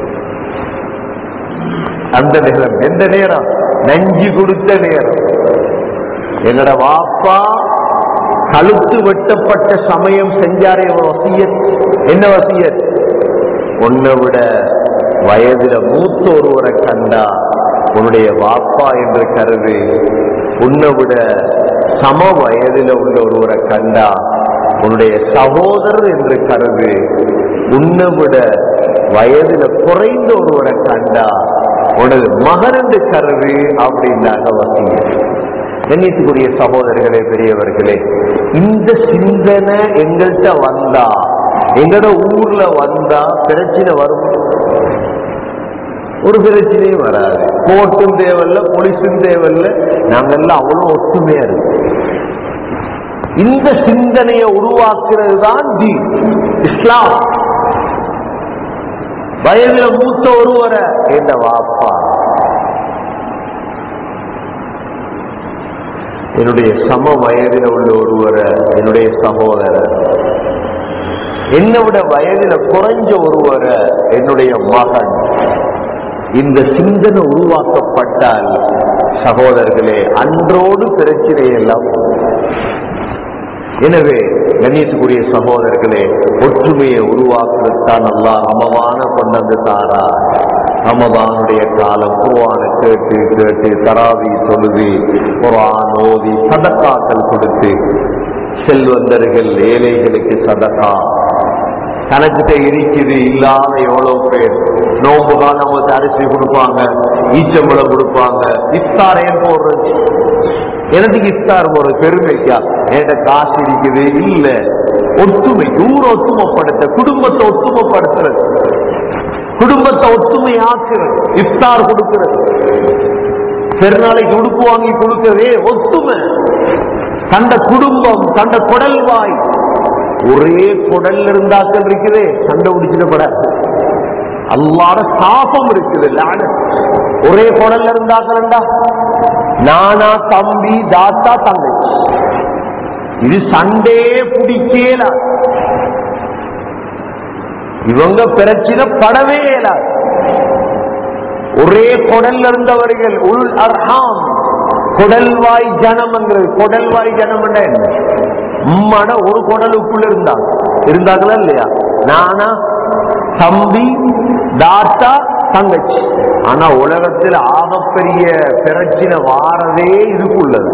அந்த நேரம் எந்த நேரம்? நஞ்சு கொடுத்த நேரம். என்னோட வாப்பா கழுத்து வெட்டப்பட்ட சமயம் செஞ்சாரே வசியத். என்ன வசியத்? உன்னை விட வயதுல மூத்த ஒருவரை கண்டா உன்னுடைய வாப்பா என்று கருது, உன்னை விட சம வயதில உள்ள ஒருவரை கண்டா உன்னுடைய சகோதரர் என்று கருது, உன்னை விட வயதுல குறைந்த ஒருவரை கண்டா உனது மகன் என்று கருது அப்படின்னாங்க வசியத். கண்ணியத்துக்குரிய சகோதரர்களே, பெரியவர்களே, இந்த சிந்தனை எங்கள்கிட்ட வந்தா, எங்கட ஊர்ல வந்தா பிரச்சனை வரும்? ஒரு பிரச்சனையும் வராது. கோர்ட்டும் தேவையில்ல, போலீஸும் தேவையில்ல, நாங்கெல்லாம் அவ்வளவு ஒற்றுமையா இருக்கு. இந்த சிந்தனையை உருவாக்குறது தான் தீன், இஸ்லாம். வயதுல மூத்த ஒருவரை என்ற வாப்பா, என்னுடைய சம வயதில் உள்ள ஒருவரை என்னுடைய சகோதரர், என்னை விட வயதில குறைஞ்ச ஒருவரை என்னுடைய மகன். இந்த சிந்தனை உருவாக்கப்பட்டால் சகோதரர்களே, அன்றோடு பிரச்சனை எல்லாம். எனவே கண்ணியத்துக்குரிய சகோதரர்களே, ஒற்றுமையை உருவாக்குவதற்கான அல்லாஹ் ரமலான கொண்டு தாரா. ரமலானுடைய காலம் குர்ஆனை கேட்டு கேட்டு தராவி தொழுது குர்ஆன் ஓதி சதக்காக்கள் கொடுத்து, செல்வந்தர்கள் ஏழைகளுக்கு சதக்கா, கணக்கிட்ட இருக்குது இல்லாத எவ்வளவு பேர் நோம்பு காலம் அவங்களுக்கு அரிசி கொடுப்பாங்க, ஈச்சம்பழம் கொடுப்பாங்க. இஃப்தார் ஏன் போடுறது? எனக்கு இஃப்தார் போடுறது பெருமைக்கா? என்கிட்ட காசு இருக்குது இல்ல. ஒற்றுமை, ஊரை ஒத்துமைப்படுத்த, குடும்பத்தை ஒத்துமைப்படுத்துறது, குடும்பத்தை ஒத்துமையாக்குறது, இஃப்தார் கொடுக்கிறது, பெருநாளைக்கு உடுப்பு வாங்கி கொடுக்கவே ஒத்துமை. தண்ட குடும்பம், தண்ட குடல்வாய் ஒரே குடல் இருந்தாக்கள் இருக்குதே, சண்டை பிடிச்சிடப்பட அல்லாத சாபம் இருக்குது. ஒரே குடல் இருந்தாக்கள்டா, நானா தம்பி தாத்தா தங்கச்சி, இது சண்டே பிடிக்கல. இவங்க பிரச்சனை படவே இயலாது. ஒரே குடல் இருந்தவர்கள் உள் அர்ஹாம், குடல்வாய் ஜனம் என்கிறது. குடல்வாய் ஜனம் என்ன? உம்மட ஒரு குடலுக்குள்ள இருந்தாங்களா இல்லையா? நானா தம்பி தாத்தா தங்கச்சி. ஆனா உலகத்தில் ஆகப்பெரிய பிரச்சனை வாரதே இதுக்குள்ளது.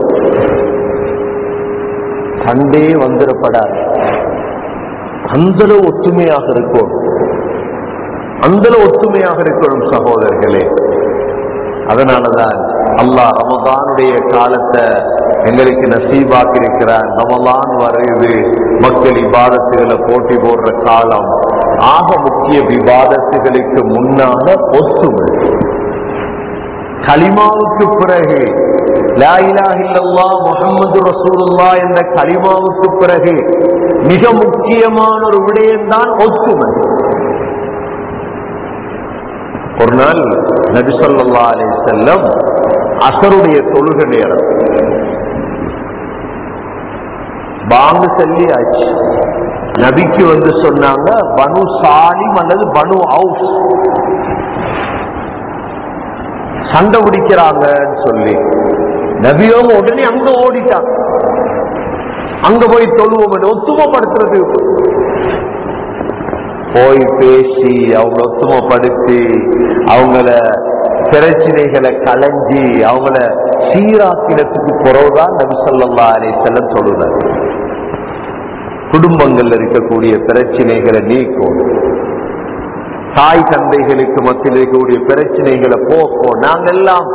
சண்டே வந்துடப்படாது. அந்த ஒற்றுமையாக இருக்கும், அந்த ஒற்றுமையாக இருக்கணும் சகோதரர்களே. அதனாலதான் அல்லாஹ் ரமதானுடைய காலத்தை எங்களுக்கு நசீபாக்கி இருக்கிறார். ரமலான் வருது, மக்கள் இபாதத்துகளை போட்டி போடுற காலம். ஆக முக்கிய விவாதத்துகளுக்கு முன்னால ஒற்றுமை. கலிமாவுக்கு பிறகு லா இலாஹ இல்லல்லாஹ் முஹம்மது ரசூலுல்லாஹ் என்ற கலிமாவுக்கு பிறகு மிக முக்கியமான ஒரு விடயம்தான் ஒற்றுமை. ஒரு நாள் நபி ஸல்லல்லாஹு அலைஹி வஸல்லம் அஸருடைய தொழுகை நேரம், பாங்கு சொல்லி ஆச்சு. நபிக்கு வந்து சொன்னாங்க, பனு சாலிம் அல்லது பனு அவுஸ் சண்டை பிடிக்கிறாங்கன்னு சொல்லி. நபியோங்க உடனே அங்க ஓடிட்டாங்க. அங்க போய் தொழுவோம், ஒத்துமைப்படுத்துறது. போய் பேசி அவங்க ஒத்துமைப்படுத்தி அவங்கள பிரச்சனைகளை களைஞ்சி அவங்கள சீராக்கினத்துக்கு பிறகுதான் நபி ஸல்லல்லாஹு அலைஹி வஸல்லம் சொல்லுறாங்க, குடும்பங்கள்ல இருக்கக்கூடிய பிரச்சனைகளை நீக்கும், தாய் தந்தைகளுக்கு மத்தியில் இருக்கக்கூடிய பிரச்சனைகளை போக்கும். நாங்கெல்லாம்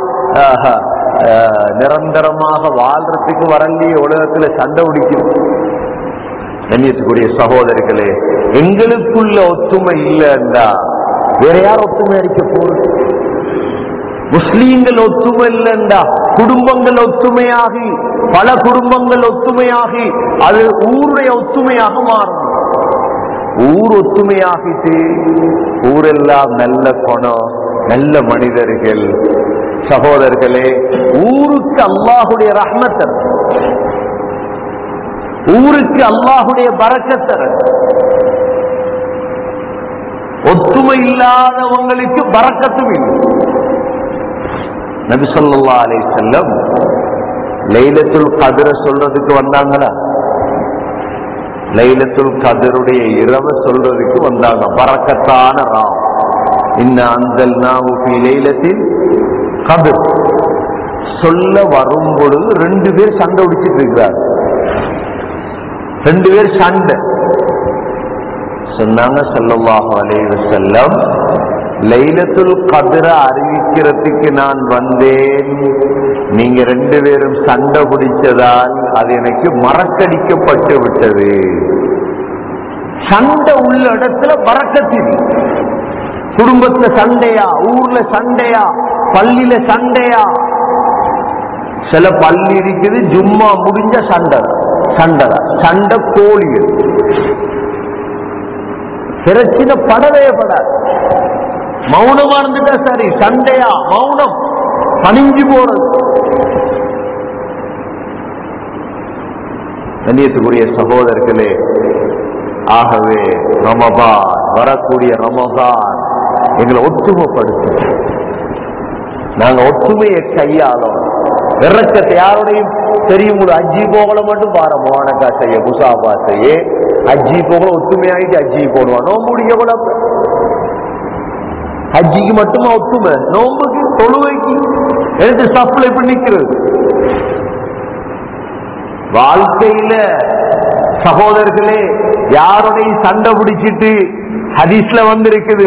நிரந்தரமாக வாழ்றதுக்கு வரலையே, உலகத்துல சண்டை பிடிக்கும். கண்ணியத்துக்குரிய சகோதரர்களே, எங்களுக்குள்ள ஒத்துமை இல்லைன்னா வேற யார் ஒத்துமை அடிக்க போறது? முஸ்லீம்கள் ஒத்துமை இல்லைண்டா குடும்பங்கள் ஒத்துமையாகி, பல குடும்பங்கள் ஒத்துமையாகி அது ஊருடைய ஒத்துமையாக மாறும். ஊர் ஒத்துமையாகிட்டு ஊரெல்லாம் நல்ல குணம், நல்ல மனிதர்கள். சகோதரர்களே, ஊருக்கு அல்லாஹுடைய ரஹ்மத், ஊருக்கு அல்லாஹுடைய பரக்கத். ஒத்துமை இல்லாதவங்களுக்கு பரக்கத்தும் இல்லை. நபி ஸல்லல்லாஹு அலைஹி வஸல்லம் லைலத்துல் கத்ர் சொல்றதுக்கு வந்தாங்களா? லைலத்துல் கதருடைய இரவு சொல்றதுக்கு வந்தாங்க. பரக்கத்தான ராம். இன்னா அன்ஸல்நாஹு ஃபீ லைலத்தில் கத்ர் சொல்ல வரும் பொழுது 2 பேர் சண்டை பிடிச்சிட்டு இருக்கிறார். 2 பேர் சண்டை சொன்னாங்க. ஸல்லல்லாஹு அலைஹி வஸல்லம், லைலத்துல் கத்ர அறிவிக்கிறதுக்கு நான் வந்தேன். நீங்க 2 பேரும் சண்டை பிடிச்சதால் அது எனக்கு மறக்கடிக்கப்பட்டு விட்டது. சண்டை உள்ள இடத்துல பரக்கத்தில், குடும்பத்துல சண்டையா, ஊர்ல சண்டையா, பள்ளியில சண்டையா. சில பள்ளி இருக்குது ஜும்மா முடிஞ்ச சண்டை சண்டை கோழிகள். பிரச்சனை படவே படாது. மௌனமா இருந்துட்டா சரி, சண்டையா மௌனம் பணிஞ்சு போறது. கண்ணியத்துக்குரிய சகோதரர்களே, ஆகவே ரமதான், வரக்கூடிய ரமதான் எங்களை ஒற்றுமைப்படுத்த, நாங்க ஒற்றுமையை கையாளோம். இறக்கத்தை யாரோடையும் தெரியும். அஜி போகல மட்டும் பாரு, மோனக்கா செய்ய முசாபா செய்ய அஜி போகல ஒற்றுமையாயிட்டு அஜி போடுவான். நோம்பு முடிக்க கூட அஜிக்கு மட்டுமா ஒற்றுமை, நோம்புக்கு தொழுவைக்கு எடுத்து சப்ளை பண்ணிக்கிறது. வாழ்க்கையில சகோதரர்களே, யாரோடையும் சண்டை பிடிச்சிட்டு ஹதீஸ்ல வந்திருக்குது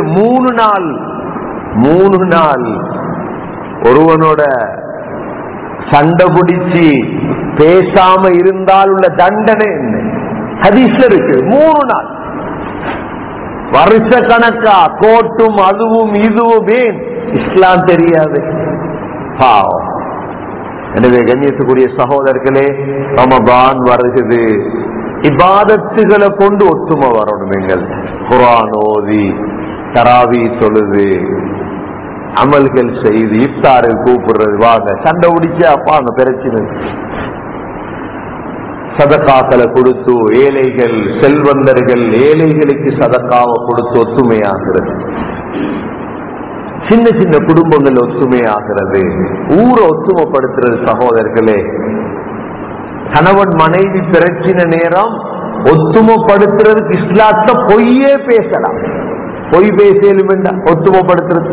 3 நாள் ஒருவனோட சண்டை பிடிச்சி பேசாம இருந்தால் உள்ள தண்டனை என்ன ஹதீஸ்ல இருக்கு. 3 நாள் வருஷ கணக்கா கோட்டும் அதுவும் இதுவுமே இஸ்லாம் தெரியாது, பாவம். எனவே கண்ணியத்துக்குரிய சகோதரர்களே, ரமதான் வருகிறது. இபாதத்துகளை கொண்டு ஒற்றுமை வரணும். எங்கள் குர்ஆன் ஓதி, தராவி தொழுது, அமல்கள் செய்து, இஃப்தாரில் கூப்பிடுறது, வாங்க சண்டை பிடிச்சா வாங்க பிரச்சனை. சதக்காக்களை கொடுத்து ஏழைகள், செல்வந்தர்கள் ஏழைகளுக்கு சதக்காவை கொடுத்து ஒற்றுமையாகிறது. சின்ன சின்ன குடும்பங்கள் ஒற்றுமையாகிறது. ஊரை ஒற்றுமைப்படுத்துறது. சகோதரர்களே, கணவன் மனைவி பிரச்சனை நேரம் ஒத்துமைப்படுத்துறதுக்கு இஸ்லாத்த பொய்யே பேசலாம். பொய் பேசலும் வேண்டாம் ஒத்துமைப்படுத்துறது.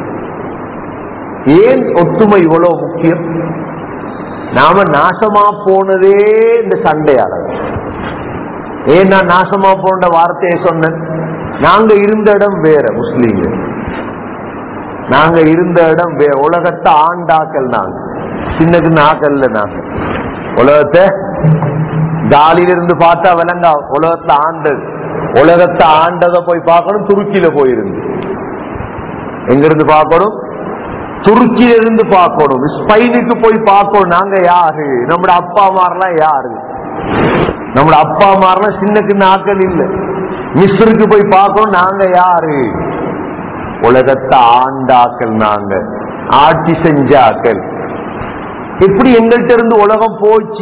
ஏன் ஒத்துமை இவ்வளவு முக்கியம்? நாம நாசமா போனதே இந்த சண்டையாளர். ஏன் நான் நாசமா போன்ற வார்த்தையை சொன்னேன்? நாங்க இருந்த இடம் வேற, முஸ்லீம்கள். நாங்க இருந்த இடம் வேற. உலகத்தை ஆண்டாக்கள் நாங்க, சின்ன சின்ன ஆக்கல்ல நாங்க. உலகத்தை காலிலிருந்து பார்த்தா விளங்கா. உலகத்தை ஆண்டது, உலகத்தை ஆண்டதை போய் பார்க்கணும். துருக்கியில போயிருந்து எங்க இருந்து பார்க்கணும்? துருக்கியில இருந்து பார்க்கணும். ஸ்பெயினுக்கு போய் பார்க்கணும். நாங்க யாரு? நம்மட அப்பா மாரெல்லாம் யாரு? நம்மட அப்பா மாரெல்லாம் சின்ன சின்ன ஆக்கள் இல்ல. மிஸ்ருக்கு போய் பார்க்கணும். நாங்க யாரு? உலகத்தை ஆண்டாக்கள். நாங்க ஆட்சி செஞ்சாக்கள். எப்படி எங்கள்கிட்ட இருந்து உலகம் போச்சு?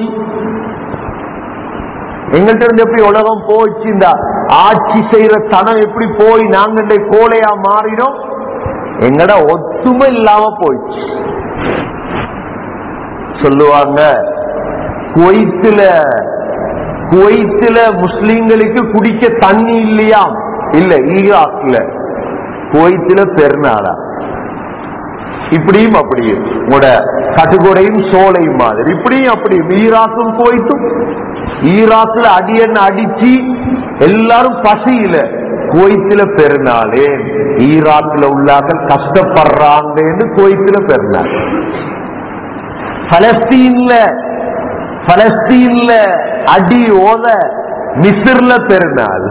எங்கள்கிட்ட இருந்து எப்படி உலகம் போச்சு? இந்த ஆட்சி செய்யற தனம் எப்படி போய் நாங்க கோலையா மாறினோம்? எங்கட ஒத்துமை இல்லாம போயிடுச்சு. சொல்லுவாங்க, குவைத்துல முஸ்லிம்களுக்கு குடிக்க தண்ணி இல்லையாம். இல்ல, ஈராக்ல குவைத்துல பெருநாளா. இப்படியும் அப்படியும் உங்களோட கட்டுக்கொடையும் சோலையும் மாதிரி இப்படியும் அப்படியும். ஈராக்கும் குவைத்தும். ஈராக்ல அடியன்னு அடிச்சு எல்லாரும் பசியில. குவைத்துல பெருநாளே, ஈராக்ல உள்ளாக்கள் கஷ்டப்படுறாங்க என்று குவைத்துல பெருநாள். பலஸ்தீன்ல அடி ஓத, மிஸ்ர்ல பெருநாள்.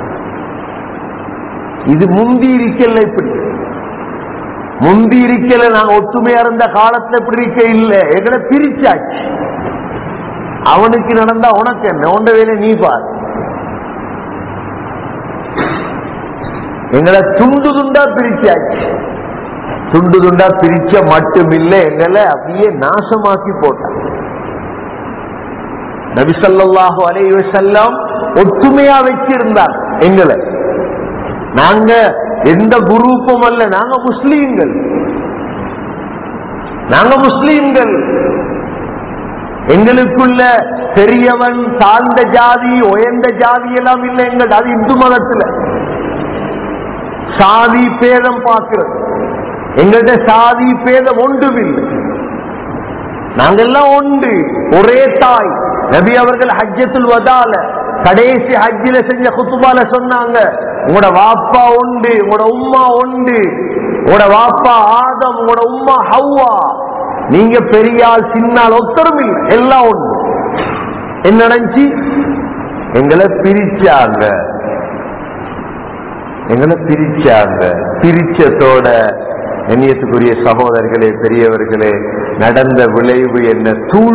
இது முந்தி இருக்கல. இப்படி முந்தி இருக்கல. நாங்க ஒற்றுமையா இருந்த காலத்துல இப்படி இருக்க இல்ல. எங்களை பிரிச்சாச்சு. அவனுக்கு நடந்தா உனக்கு என்ன? உண்ட வேலை நீ பாரு. எங்களை துண்டு துண்டா பிரிச்சாச்சு. துண்டு துண்டா பிரிச்ச மட்டுமில்ல, எங்களை அப்படியே நாசமாக்கி போட்டான். நபி ஸல்லல்லாஹு அலைஹி வஸல்லம் ஒற்றுமையா வச்சிருந்தார் எங்களை. நாங்க எந்த குரூப்பும் அல்ல, நாங்க முஸ்லீம்கள். எங்களுக்குள்ள பெரியவன் தாழ்ந்த ஜாதி உயர்ந்த ஜாதி எல்லாம் இல்லை. எங்கள் அது இந்து மதத்துல சாதி பேதம் பார்க்கிறது. எங்கள்கிட்ட சாதி பேதம் ஒன்றுமில்லை. நாங்கெல்லாம் ஒன்று, ஒரே தாய். நபி அவர்கள் ஹஜ்ஜத்துல் வதால கடைசி ஹஜ்ஜில செஞ்ச குத்துபால சொன்னாங்க, உங்களோட வாப்பா உண்டு, உங்களோட உம்மா உண்டு. உங்களோட வாப்பா ஆதம், உங்களோட உம்மா ஹவ்வா. நீங்க பெரியால் சின்னால் ஒத்தரும் இல்லை, எல்லாம் ஒன்று. என்ன நடந்துச்சு? எங்களை பிரிச்சாங்க. பிரிச்சத்தோட எண்ணியத்துக்குரிய சகோதரர்களே, பெரியவர்களே, நடந்த விளைவு என்ன?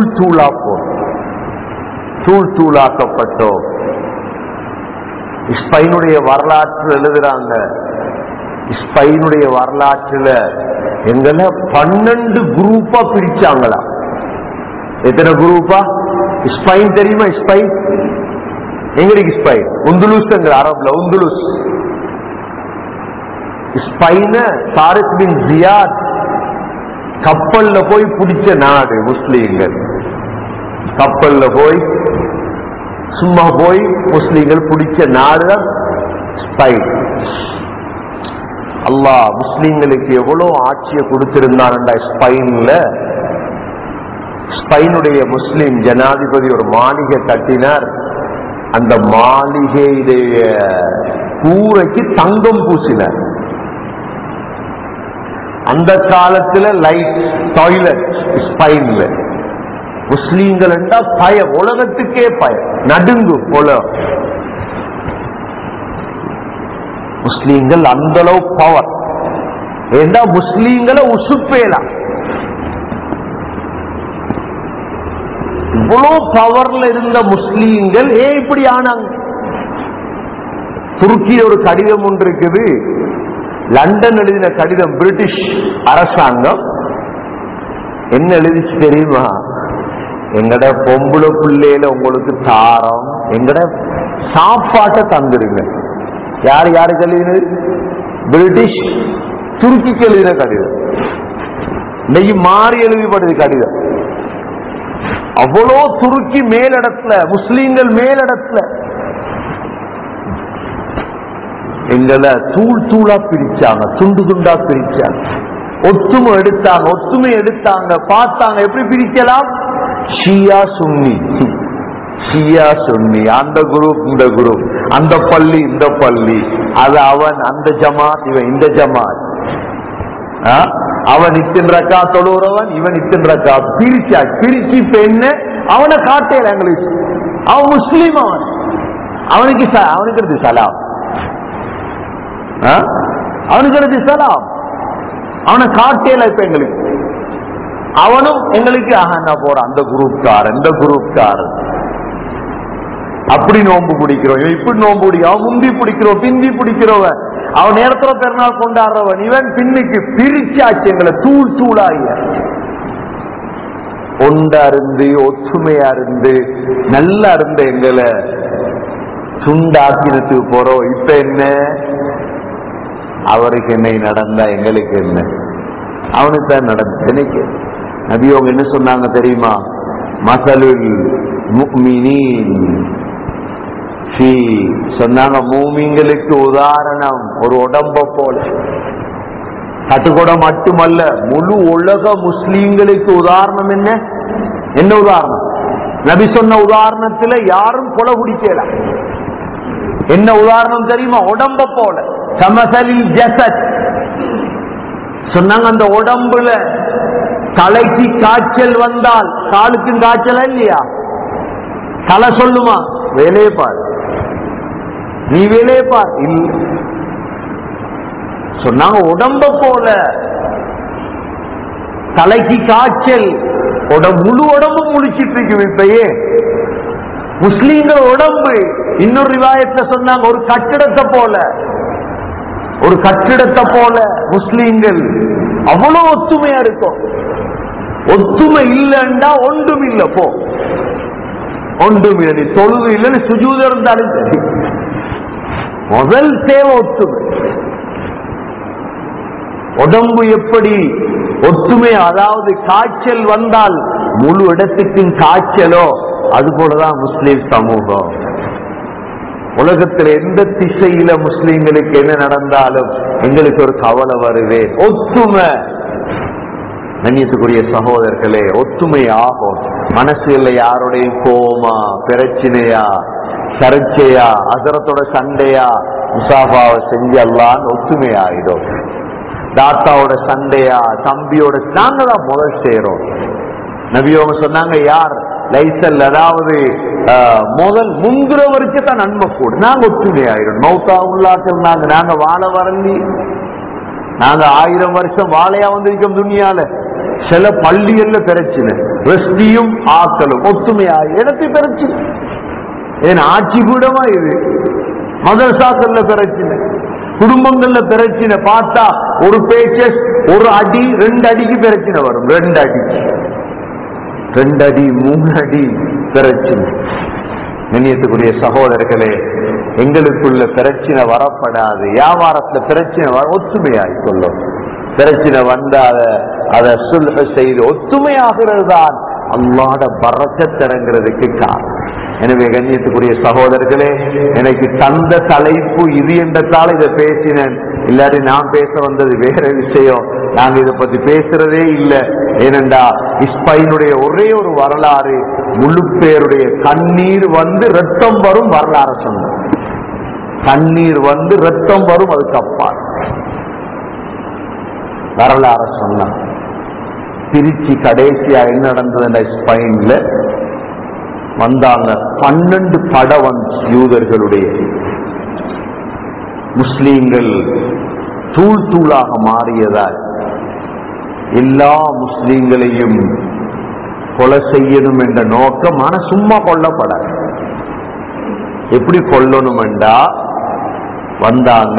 தூள் தூளாக்கப்பட்டோம். ஸ்பெயினுடைய வரலாற்று எழுதுறாங்க. ஸ்பெயினுடைய வரலாற்றுல எங்களை 12 குரூப்பா பிரிச்சாங்களா. எத்தனை குரூப்பா? ஸ்பெயின் தெரியுமா? ஸ்பெயின் எங்களுக்கு ஸ்பெயின் உந்துலுஸ், அரபுல உந்துலுஸ். ஸ்பெயின தாரிக் பின் ஜியாத் கப்பல்ல போய் பிடிச்ச நாடு. முஸ்லீம்கள் கப்பல்ல போய் சும்மா போய் முஸ்லீம்கள் பிடிச்ச நாடு ஸ்பெயின். அல்லாஹ் முஸ்லீம்களுக்கு எவ்வளவு ஆட்சியை கொடுத்திருந்தான்டா ஸ்பெயின்ல. ஸ்பெயினுடைய முஸ்லிம் ஜனாதிபதி ஒரு மாளிகை கட்டினார். அந்த மாளிகையுடைய கூரைக்கு தங்கம் பூசினார். அந்த காலத்துல லைட் டாய்லெட் ஸ்பெயின்ல. முஸ்லீம்கள் பயம், உலகத்துக்கே பயம், நடுங்கும் உலகம். முஸ்லீம்கள் அந்த அளவு பவர். ஏண்டா முஸ்லீம்களை உசுப்பேலாம். இவ்வளவு பவர்ல இருந்த முஸ்லீம்கள் ஏன் இப்படி ஆனாங்க? துருக்கியில் ஒரு கடிதம் ஒன்று இருக்குது. லண்டன் எழுதின கடிதம். பிரிட்டிஷ் அரசாங்கம் என்ன எழுதிச்சு தெரியுமா? எங்கட பொம்புல பிள்ளையில உங்களுக்கு தாரம், எங்கட சாப்பாட்டை தந்துருங்க. யாருக்கு எழுதினது? பிரிட்டிஷ் துருக்கிக்கு எழுதின கடிதம். இன்னைக்கு மாறி எழுதிப்படுது கடிதம். அவ்வளோ துருக்கி மேலிடத்துல, முஸ்லீம்கள் மேலிடத்துல எங்களை தூளா பிரிச்சாங்க, துண்டு துண்டா பிரிச்சாங்க. ஒத்துமை எடுத்தாங்க, பார்த்தாங்க எப்படி பிரிக்கலாம். ஷியா சுன்னி, அந்த குரூப் இந்த குரூப், அந்த பள்ளி இந்த பள்ளி, அது அவன் அந்த ஜமாத், இவன் இந்த ஜமாத். அவன் இத்தனை ரக்கா தொழுறவன், இவன் இத்தனை ரக்கா. பிரிச்சு பெண்ண அவனை காட்டல எங்களுக்கு. அவன் முஸ்லீம், அவனுக்கு சலாம், அவனுக்கு சலாம். அவனை காட்டல இப்ப எங்களுக்கு. அவனும் எங்களுக்கு நான் போறான் அந்த குரூப்காரன், இந்த குரூப்காரன். அப்படி நோம்பு பிடிக்கிறோம், இப்படி நோம்பு பிடிக்கும். அவன் முந்தி பிடிக்கிறோம், பிந்தி பிடிக்கிறவன், அவன் நேரத்துல பெருநாள் கொண்டாடுறவன், இவன் பின்னுக்கு. பிரிச்சாச்சு எங்களை, தூளாகிய. ஒண்டா இருந்து ஒற்றுமையா இருந்து நல்லா இருந்த எங்களை துண்டாக்கினத்துக்கு போறோம். இப்ப என்ன? அவருக்கு என்ன நடந்தா எங்களுக்கு என்ன? அவனுக்கு தான் நடந்து. நபி அவங்க என்ன சொன்னாங்க தெரியுமா? மஸலுல் முஃமினீன் ஃபீ, சொன்னாங்க மூமின்களுக்கு உதாரணம் ஒரு உடம்ப போல. கட்டுக்கூட மட்டுமல்ல, முழு உலக முஸ்லீம்களுக்கு உதாரணம் என்ன உதாரணம்? நபி சொன்ன உதாரணத்துல யாரும் கொலை குடிக்கல. என்ன உதாரணம் தெரியுமா? உடம்ப போல. கமஸலில் ஜஸத் சொன்னாங்க. அந்த உடம்புல தலைக்கு காய்ச்சல் வந்தால், காலுக்கும் காய்ச்சல் இல்லையா? தலை சொல்லுமா? வேலையே பார், நீ வேலையே பார். இல்ல சொன்னாங்க. உடம்ப போல தலைக்கு காய்ச்சல், முழு உடம்பு முடிச்சிட்டு இருக்கு. இப்பயே முஸ்லீம்கள் உடம்பு இன்னொரு ரிவாயத்துல சொன்னாங்க ஒரு கட்டிடத்தை போல முஸ்லீம்கள் அவ்வளவு ஒத்துமையா இருக்கும். ஒத்துமை இல்லைன்னா ஒன்றும் இல்லை. போ ஒன்றும் இல்லை. தொழுது இல்லைன்னு சுஜூது இருந்தாலும் சரி, முதல் தேவை ஒத்துமை. உடம்பு எப்படி ஒத்துமை, அதாவது காய்ச்சல் வந்தால் முழு இடத்துக்கும் காய்ச்சலோ அது போலதான் முஸ்லிம் சமூகம். உலகத்தில் எந்த திசையில முஸ்லிம்களுக்கு என்ன நடந்தாலும் எங்களுக்கு ஒரு கவலை வருது. ஒத்துமை, கண்ணியத்துக்குரிய சகோதரர்களே, ஒத்துமை ஆகும். மனசுல யாருடையும் கோமா, பிரச்சனையா, சர்ச்சையா, அசரத்தோட சண்டையா, முசாபாவை செஞ்சு அல்லாஹ் ஒத்துமை ஆயிடும். தாத்தாவோட சண்டையா, தம்பியோட, நாங்க தான் முதல் செய்யறோம். நபியோங்க சொன்னாங்க, யார் லைசல், அதாவது முதல் முங்குறவருக்கு தான் நன்மை கூட. நாங்க ஒற்றுமை ஆயிடும். மௌத்தா உள்ளாக்கள் நாங்க வாழ வரலி, நாங்க 1000 வருஷம் வாழையா வந்திருக்கோம் துணியால. சில பள்ளிகள்ல பிரச்சனை, ரெஸ்டியும் ஆக்களும் ஒத்துமையா இடத்தை பிரச்சனை. ஏன் ஆட்சி கூடமா இது, மதரசாக்கள்ல பிரச்சனை, குடும்பங்கள்ல பிரச்சனை. பார்த்தா ஒரு பேச்சு, ஒரு அடி 2 அடிக்கு பிரச்சனை வரும். 2 அடிக்கு 2 அடி 3 அடி பிரச்சனை. கண்ணியத்துக்குரிய சகோதரர்களே, எங்களுக்குள்ள பிரச்சனை வரப்படாது. வியாபாரத்துல பிரச்சனை ஒத்துமையாய் சொல்லும். பிரச்சனை வந்தா அதை சுல்ஹ செய்து ஒத்துமையாகிறது தான் அல்லாஹ்வுடைய பரக்கத் இறங்குறதுக்கு காரணம். எனவே கண்ணியத்துக்குரிய சகோதரர்களே, எனக்கு தந்த தலைப்பு இது என்றதால இதை பேசினேன். இல்லாட்டி நான் பேச வந்தது வேற விஷயம். நாங்க இதை பத்தி பேசுறதே இல்லை. ஏனென்றா இஸ்பைனுடைய ஒரே ஒரு வரலாறு, முழு பேருடைய கண்ணீர் வந்து ரத்தம் வரும் வரலாறு சொன்ன. கண்ணீர் வந்து ரத்தம் வரும், அதுக்கு அப்பால் வரலாறு சொன்ன. திருச்சி கடைசியா என்ன நடந்தது, ஸ்பெயின்ல வந்தாங்க 12 படம் வந்து யூதர்களுடைய. முஸ்லீம்கள் தூள் தூளாக மாறியதால் எல்லா முஸ்லீம்களையும் கொலை செய்யணும் என்ற நோக்கம். ஆனா சும்மா கொல்லப்பட, எப்படி கொல்லணும் என்றா வந்தாங்க.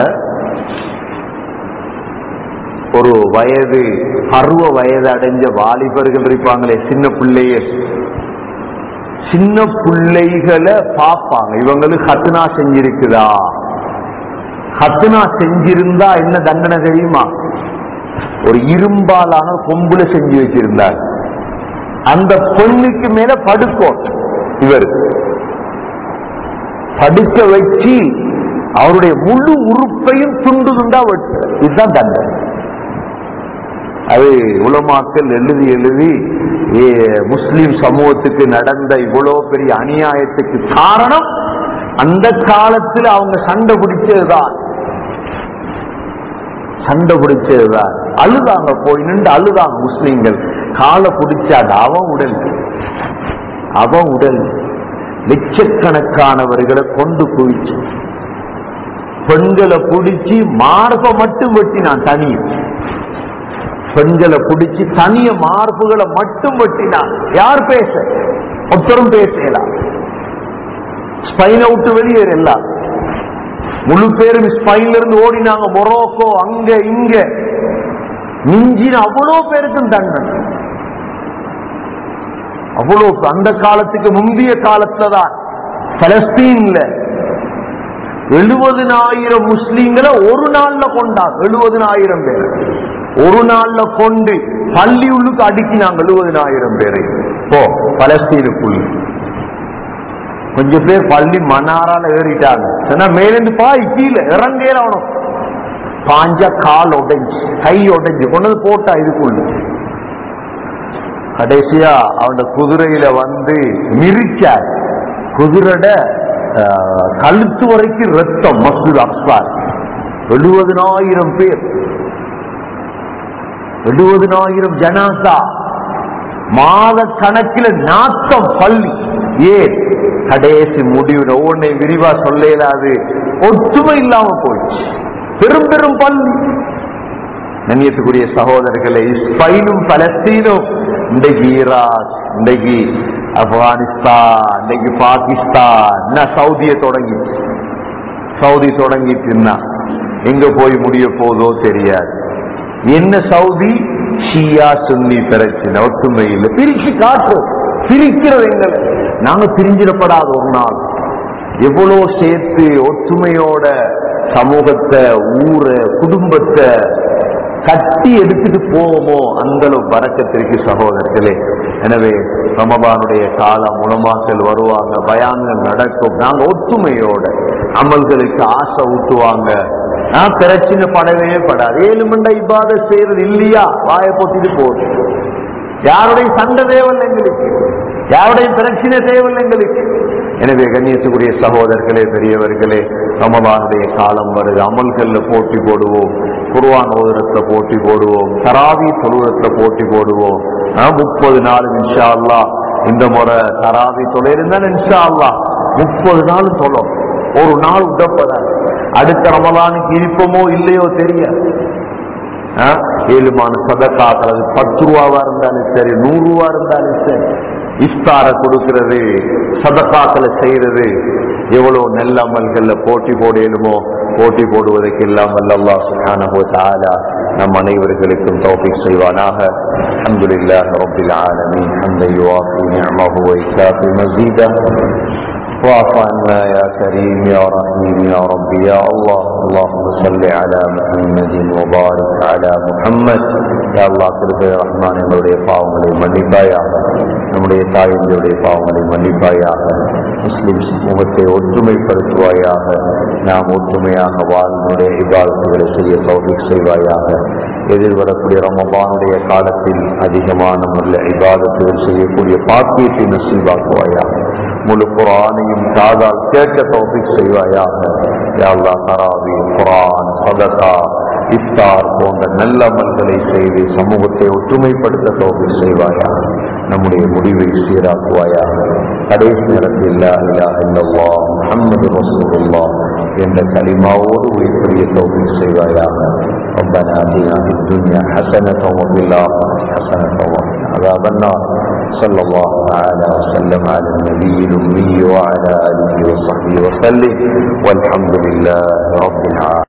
ஒரு வயது, பருவ வயது அடைஞ்ச வாலிபர்கள் இருப்பாங்களே, சின்ன பிள்ளைகள், சின்ன பிள்ளைகளை பார்ப்பாங்க. இவங்களுக்கு ஹத்னா செஞ்சிருக்குதா, ஹத்னா செஞ்சிருந்தா என்ன தண்டனை தெரியுமா? ஒரு இரும்பாலான கொம்புல செஞ்சு வச்சிருந்தார். அந்த பொண்ணுக்கு மேல படுக்கும், இவர் படுக்க வச்சு அவருடைய முழு உறுப்பையும் துண்டு துண்டா வெட்டு. இதுதான் தண்டனை. அது உலமாக்கள் எழுதி எழுதி முஸ்லிம் சமூகத்துக்கு நடந்த இவ்வளவு பெரிய அநியாயத்துக்கு காரணம் அந்த காலத்தில் அவங்க சண்டை பிடிச்சதுதான். சண்டை பிடிச்சதுதான். அழுதாங்க, போய் நின்று அழுதாங்க முஸ்லிம்கள். காலை பிடிச்சாது அவன் உடல், அவன் உடல். லட்சக்கணக்கானவர்களை கொண்டு குவிச்சு, பெண்களை பிடிச்சி மார்பை மட்டும் வெட்டினான் தனியும். பெண்களை பிடிச்சி தனிய மார்புகளை மட்டும் வெட்டினான். யார் பேச? ஒருத்தரும் பேசலாம். ஸ்பெயினை விட்டு வெளியேறலாம். முழு பேரும் ஸ்பெயின்ல இருந்து ஓடினாங்க மொரோக்கோ, அங்க இங்க. மிஞ்சின அவ்வளவு பேருக்கும் தண்டனை. அவ்வளவு அந்த காலத்துக்கு முந்தைய காலத்துலதான் பலஸ்தீன்ல 70,000 முஸ்லீம்களை ஒரு நாள்ல கொண்டாங்க. 70,000 பேர் ஒரு நாள்ல கொண்டு பள்ளி உள்ளுக்கு அடிக்கினாங்க. 70,000 பேரை பலஸ்தீனுக்குள்ள. கொஞ்சம் பேர் பள்ளி மன்னாரால ஏறிட்டாங்க. மேலிருந்து பாய் கீழே இறங்கணும். பாஞ்சா கால் உடைஞ்சு, கை உடைஞ்சு கொண்டது போட்டா இதுக்குள்ள. கடைசியா அவன் குதிரையில வந்து மிரிச்சார். குதிரைட கழுத்து வரைக்கும் ரத்தம். மஸ்ஜித் அக்ஸா 70,000 பேர், 70,000 ஜனாசா, மாத கணக்கில் நாத்தம் பள்ளி. ஏன் கடைசி முடிவு ஒவ்வொன்றை விரிவா சொல்ல இயலாது. ஒற்றுமை இல்லாம போயிடுச்சு. பெரும் பெரும் பள்ளி. கண்ணியத்துக்குரிய சகோதரர்களை, ஸ்பெயினும் பலஸ்தீனும் இன்றைக்கு ஈராக், இன்றைக்கு ஆப்கானிஸ்தான், இன்றைக்கு பாகிஸ்தான், சவுதியை தொடங்கிச்சு. சவுதி தொடங்கிட்டுன்னா எங்க போய் முடிய போதோ தெரியாது. என்ன சவுதி? ஷியா சுன்னி பிரச்சனை, ஒற்றுமை இல்லை. பிரிச்சு காட்டுறோம், பிரிக்கிறது எங்களை. நாங்க பிரிஞ்சிடப்படாத ஒரு நாள். எவ்வளவு சேர்த்து ஒற்றுமையோட சமூகத்தை, ஊரை, குடும்பத்தை கட்டி எடுத்துட்டு போவோமோ அந்த அளவு பரக்கத்திற்கு சகோதரர்களே. எனவே ரமபானுடைய காலம் உலமாக்கள் வருவாங்க, பயான்கள் நடக்கும். நாங்க ஒற்றுமையோட அமல்களுக்கு ஆசை ஊட்டுவாங்க. பிரச்சனை படவே படாது. 7 மண்டை இபாதத் செய்யறது இல்லையா, வாயை போத்திட்டு போகுது. யாருடைய சண்டை தேவையில்லை எங்களுக்கு, யாருடைய பிரச்சனை தேவையில்லை எங்களுக்கு. எனவே கண்ணியத்துக்குரிய சகோதரர்களே, பெரியவர்களே, ரமபானுடைய காலம் வருது. அமல்கள்ல போட்டி போடுவோம், குர்ஆன் ஓதுறதுல போட்டி போடுவோம், தராவி தொழுவத்துல போட்டி போடுவோம். 30 நாள் இன்ஷா அல்லாஹ். இந்த முறை தராவி தொலை இருந்தால் இன்ஷா அல்லாஹ் 30 நாள் தொழும். ஒரு நாள் உடப்படாது. அடுத்த ரமலானுக்கு இருப்போமோ இல்லையோ தெரியாது. 7 மான சதக்காக்கள், அது 10 ரூபாவா இருந்தாலும் சரி, 100 ரூபா இருந்தாலும் சரி, இஃப்தார கொடுக்கிறது, சதக்காக்களை செய்யறது, எவ்வளவு நல்ல அமல்கள்ல போட்டி போடலுமோ போட்டி போடுவதற்கு எல்லாம் அல்லாஹ் சுப்ஹானஹு வ தஆலா நம் அனைவர்களுக்கும் தௌஃபீக் செய்வானாக. அல்ஹம்துலில்லாஹி ரப்பில் ஆலமீன். ஹம்தன் யுவாஃபி நிஅமஹு வ யுகாஃபி மஸீதஹு. واعف عنا يا كريم يا رحيم يا رب يا الله. اللهم صل على محمد وبارك على محمد. يا الله கிருபை ரஹ்மான், எங்களுடைய பாவங்களை மன்னிப்பாயாக, நம்முடைய தாயினுடைய பாவங்களை மன்னிப்பாயாக, முஸ்லிம் சமூகத்தை ஒற்றுமைப்படுத்துவாயாக, நாம் ஒற்றுமையாக வாழ்வுடைய இபாதத்துகளை செய்ய தௌஃபீக் செய்வாயாக. எதிர்வரக்கூடிய ரமபானுடைய காலத்தில் அதிகமான முறையில் இபாதத்துகள் செய்யக்கூடிய பாக்கியத்தை நசீபாக்குவாயாக. முழு குர்ஆனையும் காதால் கேட்க தௌஃபீக் செய்வாயாக. யா அல்லாஹ், தராவி, குர்ஆன், சதகா, இஃப்தார் போன்ற நல்ல அமல்களை செய்து சமூகத்தை ஒற்றுமைப்படுத்த தௌஃபீக் செய்வாயாக. நம்முடைய முடிவை சீராக்குவாயாக. கடைசி நேரத்தில் லா இலாஹ இல்லல்லாஹ் முஹம்மது ரசூலுல்லாஹ் என்ற கலிமாவோடு உயிர்ப்பிய தௌஃபீக் செய்வாயாக. ربنا آتنا في الدنيا حسنة وفي الآخرة حسنة وقنا عذاب النار. صلى الله تعالى وسلم على النبي الأمي وعلى آله وصحبه وسلم والحمد لله رب العالمين.